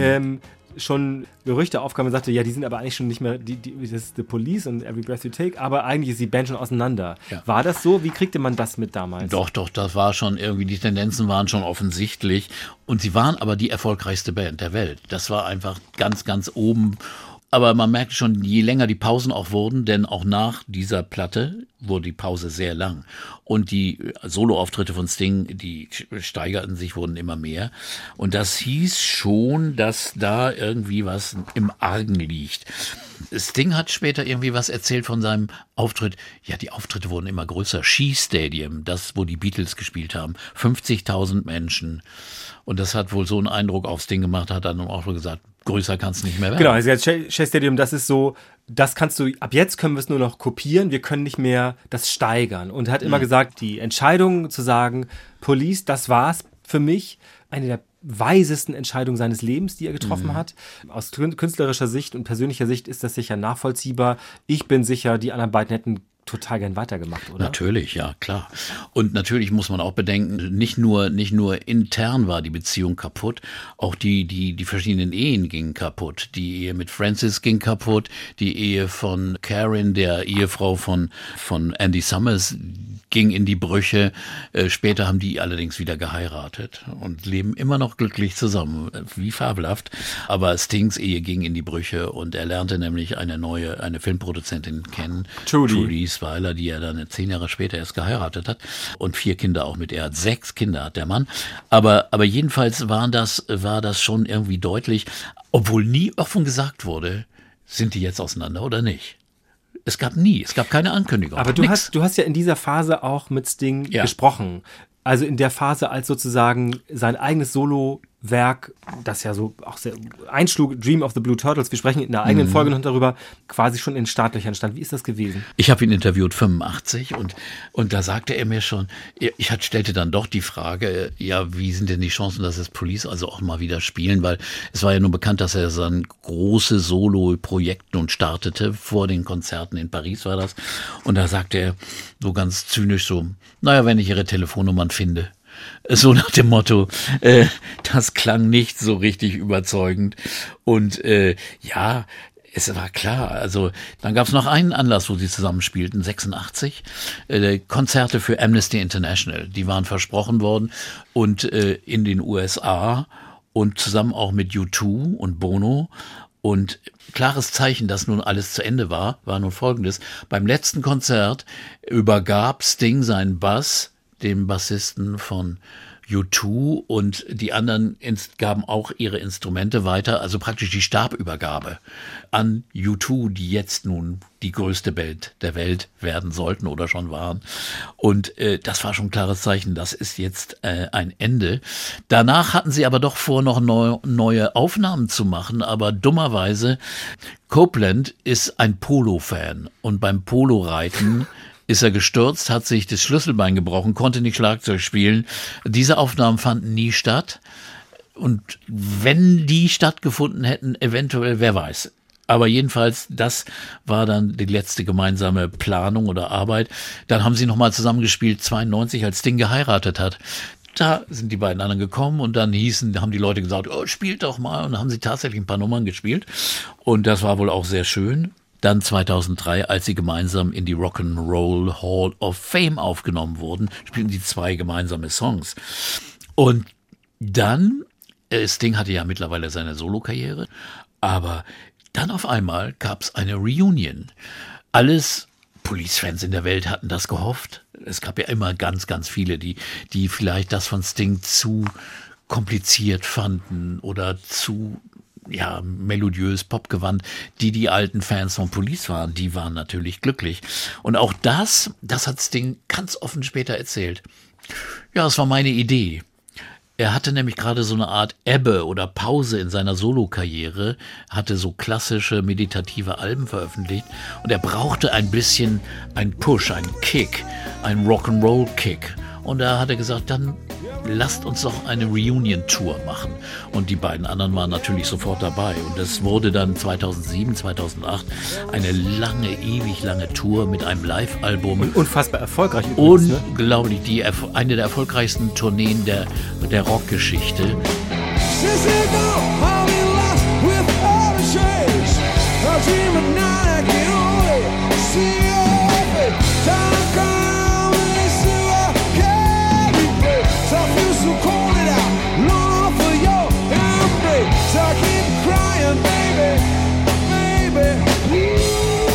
schon Gerüchte aufkamen und sagte, ja, die sind aber eigentlich schon nicht mehr, das ist The Police und Every Breath You Take, aber eigentlich ist die Band schon auseinander. Ja. War das so? Wie kriegte man das mit damals? Doch, das war schon irgendwie, die Tendenzen waren schon offensichtlich. Und sie waren aber die erfolgreichste Band der Welt. Das war einfach ganz, ganz oben. Aber man merkt schon, je länger die Pausen auch wurden, denn auch nach dieser Platte wurde die Pause sehr lang. Und die Soloauftritte von Sting, die steigerten sich, wurden immer mehr. Und das hieß schon, dass da irgendwie was im Argen liegt. Sting hat später irgendwie was erzählt von seinem Auftritt. Ja, die Auftritte wurden immer größer. Shea Stadium, das, wo die Beatles gespielt haben. 50.000 Menschen. Und das hat wohl so einen Eindruck auf Sting gemacht, hat dann auch gesagt, größer kann es nicht mehr werden. Genau, also jetzt Shea Stadium, das ist so, das kannst du, ab jetzt können wir es nur noch kopieren, wir können nicht mehr das steigern. Und er hat immer gesagt, die Entscheidung zu sagen, Police, das war's für mich, eine der weisesten Entscheidungen seines Lebens, die er getroffen hat. Aus künstlerischer Sicht und persönlicher Sicht ist das sicher nachvollziehbar. Ich bin sicher, die anderen beiden hätten total gern weitergemacht, oder? Natürlich, ja, klar. Und natürlich muss man auch bedenken, nicht nur intern war die Beziehung kaputt, auch die verschiedenen Ehen gingen kaputt. Die Ehe mit Francis ging kaputt, die Ehe von Karen, der Ehefrau von Andy Summers, ging in die Brüche. Später haben die allerdings wieder geheiratet und leben immer noch glücklich zusammen. Wie fabelhaft. Aber Stings Ehe ging in die Brüche und er lernte nämlich eine Filmproduzentin kennen, Trudy Swiler, die er dann 10 Jahre später erst geheiratet hat und 4 Kinder auch mit ihr hat. 6 Kinder hat der Mann. Aber jedenfalls war das schon irgendwie deutlich, obwohl nie offen gesagt wurde, sind die jetzt auseinander oder nicht. Es gab keine Ankündigung. Aber du hast ja in dieser Phase auch mit Sting gesprochen. Also in der Phase, als sozusagen sein eigenes Solo-Werk, das ja so auch sehr einschlug, Dream of the Blue Turtles, wir sprechen in einer eigenen Folge noch darüber, quasi schon in Startlöchern stand. Wie ist das gewesen? Ich habe ihn interviewt 85 und da sagte er mir schon, ich stellte dann doch die Frage, ja, wie sind denn die Chancen, dass es Police also auch mal wieder spielen, weil es war ja nun bekannt, dass er sein großes Solo-Projekt nun startete, vor den Konzerten in Paris war das. Und da sagte er so ganz zynisch so, naja, wenn ich ihre Telefonnummern finde. So nach dem Motto, das klang nicht so richtig überzeugend. Und ja, es war klar, also dann gab es noch einen Anlass, wo sie zusammenspielten, 86, Konzerte für Amnesty International, die waren versprochen worden und in den USA und zusammen auch mit U2 und Bono. Und klares Zeichen, dass nun alles zu Ende war nun folgendes. Beim letzten Konzert übergab Sting seinen Bass dem Bassisten von U2 und die anderen gaben auch ihre Instrumente weiter, also praktisch die Stabübergabe an U2, die jetzt nun die größte Band der Welt werden sollten oder schon waren. Und das war schon ein klares Zeichen, das ist jetzt ein Ende. Danach hatten sie aber doch vor, noch neue Aufnahmen zu machen, aber dummerweise, Copeland ist ein Polo-Fan und beim Poloreiten ist er gestürzt, hat sich das Schlüsselbein gebrochen, konnte nicht Schlagzeug spielen. Diese Aufnahmen fanden nie statt. Und wenn die stattgefunden hätten, eventuell, wer weiß. Aber jedenfalls, das war dann die letzte gemeinsame Planung oder Arbeit. Dann haben sie nochmal zusammengespielt, 92, als Sting geheiratet hat. Da sind die beiden anderen gekommen und dann haben die Leute gesagt, oh, spielt doch mal. Und dann haben sie tatsächlich ein paar Nummern gespielt. Und das war wohl auch sehr schön. Dann 2003, als sie gemeinsam in die Rock'n'Roll Hall of Fame aufgenommen wurden, spielten die 2 gemeinsame Songs. Und dann, Sting hatte ja mittlerweile seine Solokarriere, aber dann auf einmal gab es eine Reunion. Alles Police-Fans in der Welt hatten das gehofft. Es gab ja immer ganz, ganz viele, die vielleicht das von Sting zu kompliziert fanden oder zu melodiös, popgewandt. Die alten Fans von Police waren, die waren natürlich glücklich. Und auch das hat Sting ganz offen später erzählt. Ja, es war meine Idee. Er hatte nämlich gerade so eine Art Ebbe oder Pause in seiner Solokarriere, hatte so klassische meditative Alben veröffentlicht und er brauchte ein bisschen einen Push, einen Kick, einen Rock'n'Roll-Kick. Und da hat er gesagt, dann lasst uns doch eine Reunion-Tour machen. Und die beiden anderen waren natürlich sofort dabei. Und es wurde dann 2007, 2008 eine lange, ewig lange Tour mit einem Live-Album. Unfassbar erfolgreich übrigens, ne? Unglaublich, eine der erfolgreichsten Tourneen der Rockgeschichte. Since they go, I'll be lost with all the shades. I dream at night, I get away. See your face. Time come and it's a candy place. I feel so cold it out, long for your embrace. I keep crying, baby, baby.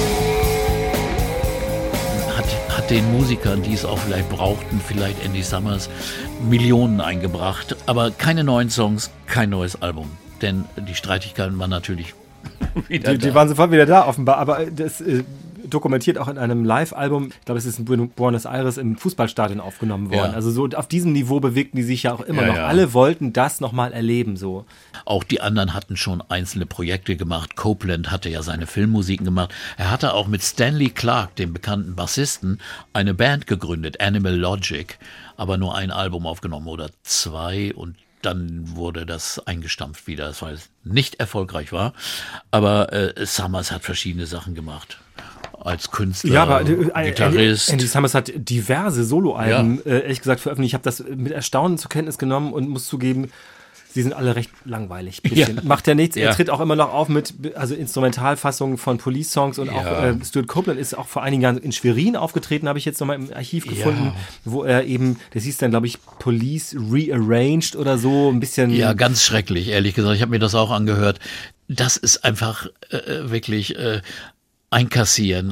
Hat den Musikern, die es auch vielleicht brauchten, vielleicht Andy Summers, Millionen eingebracht. Aber keine neuen Songs, kein neues Album. Denn die Streitigkeiten waren natürlich wieder Die waren sofort wieder da, offenbar. Aber das dokumentiert auch in einem Live-Album. Ich glaube, es ist in Buenos Aires im Fußballstadion aufgenommen worden. Ja. Also so auf diesem Niveau bewegten die sich ja auch immer Ja, noch. ja. Alle wollten das nochmal erleben, so. Auch die anderen hatten schon einzelne Projekte gemacht. Copeland hatte ja seine Filmmusiken gemacht. Er hatte auch mit Stanley Clarke, dem bekannten Bassisten, eine Band gegründet, Animal Logic, aber nur ein Album aufgenommen oder 2 und dann wurde das eingestampft wieder, weil es nicht erfolgreich war. Aber Summers hat verschiedene Sachen gemacht. Als Künstler, Ja, aber Gitarrist. Andy Summers hat diverse Soloalben, ehrlich gesagt, veröffentlicht. Ich habe das mit Erstaunen zur Kenntnis genommen und muss zugeben, sie sind alle recht langweilig. Bisschen. Ja. Macht ja nichts. Ja. Er tritt auch immer noch auf mit Instrumentalfassungen von Police-Songs und auch Stuart Copeland ist auch vor einigen Jahren in Schwerin aufgetreten, habe ich jetzt nochmal im Archiv gefunden, wo er eben, das hieß dann, glaube ich, Police Rearranged oder so, ein bisschen. Ja, ganz schrecklich, ehrlich gesagt. Ich habe mir das auch angehört. Das ist einfach wirklich einkassieren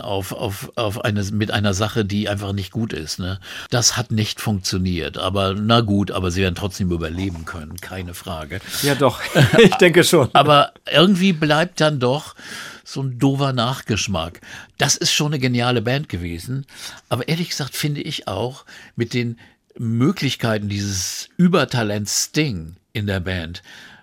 mit einer Sache, die einfach nicht gut ist. Ne? Das hat nicht funktioniert. Aber na gut, aber sie werden trotzdem überleben können, keine Frage. Ja, doch. Ich denke schon. Aber irgendwie bleibt dann doch so ein doofer Nachgeschmack. Das ist schon eine geniale Band gewesen. Aber ehrlich gesagt finde ich auch mit den Möglichkeiten dieses Übertalent Sting in der Band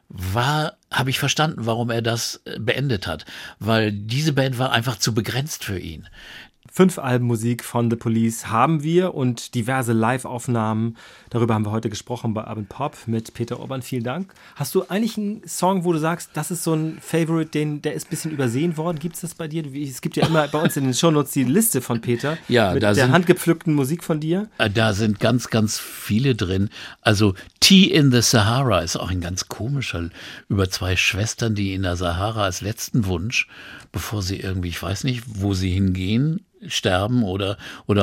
habe ich verstanden, warum er das beendet hat. Weil diese Band war einfach zu begrenzt für ihn. 5 Alben Musik von The Police haben wir und diverse Live-Aufnahmen. Darüber haben wir heute gesprochen bei Urban Pop mit Peter Urban. Vielen Dank. Hast du eigentlich einen Song, wo du sagst, das ist so ein Favorite, der ist ein bisschen übersehen worden? Gibt es das bei dir? Es gibt ja immer bei uns in den Shownotes die Liste von Peter mit der handgepflückten Musik von dir. Da sind ganz, ganz viele drin. Also Tea in the Sahara ist auch ein ganz komischer, über 2 Schwestern, die in der Sahara als letzten Wunsch, bevor sie irgendwie, ich weiß nicht, wo sie hingehen, sterben oder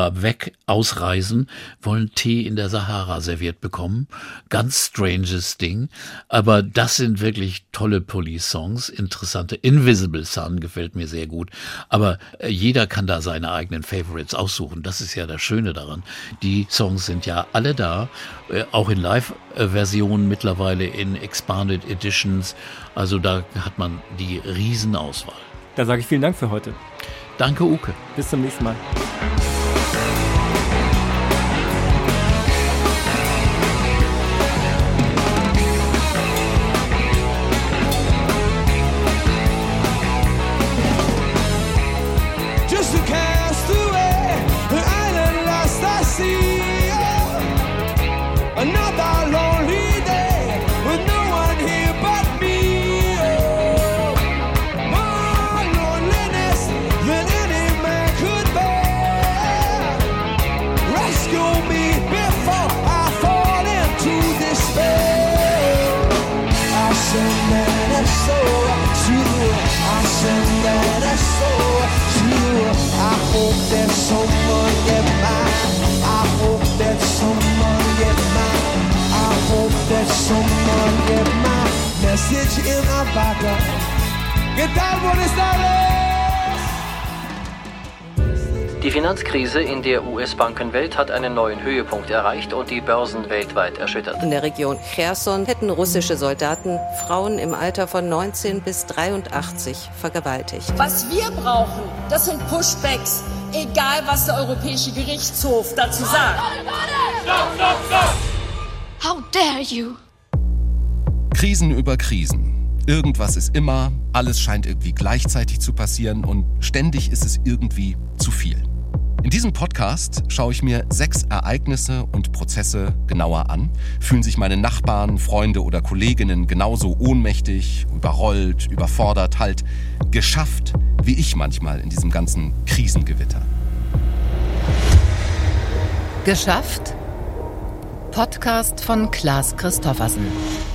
ausreisen, wollen Tee in der Sahara serviert bekommen. Ganz stranges Ding. Aber das sind wirklich tolle Police-Songs. Interessante. Invisible Sun gefällt mir sehr gut. Aber jeder kann da seine eigenen Favorites aussuchen. Das ist ja das Schöne daran. Die Songs sind ja alle da. Auch in Live-Versionen mittlerweile, in Expanded Editions. Also da hat man die Riesenauswahl. Da sage ich vielen Dank für heute. Danke, Uke. Bis zum nächsten Mal. Just a castaway, an island lost at sea. Another lonely day with no one here but me. More loneliness than any man could bear. Rescue me before I fall into despair. I send that soul to you. I send that soul to you. I hope that someone get mine. I hope that someone get mine. I hope that someone get my message in a bottle. ¿Qué tal, buenas tardes? Die Finanzkrise in der US-Bankenwelt hat einen neuen Höhepunkt erreicht und die Börsen weltweit erschüttert. In der Region Cherson hätten russische Soldaten Frauen im Alter von 19 bis 83 vergewaltigt. Was wir brauchen, das sind Pushbacks, egal was der Europäische Gerichtshof dazu sagt. How dare you? Krisen über Krisen. Irgendwas ist immer, alles scheint irgendwie gleichzeitig zu passieren und ständig ist es irgendwie zu viel. In diesem Podcast schaue ich mir 6 Ereignisse und Prozesse genauer an. Fühlen sich meine Nachbarn, Freunde oder Kolleginnen genauso ohnmächtig, überrollt, überfordert, halt geschafft, wie ich manchmal in diesem ganzen Krisengewitter. Geschafft? Podcast von Klaas Christoffersen.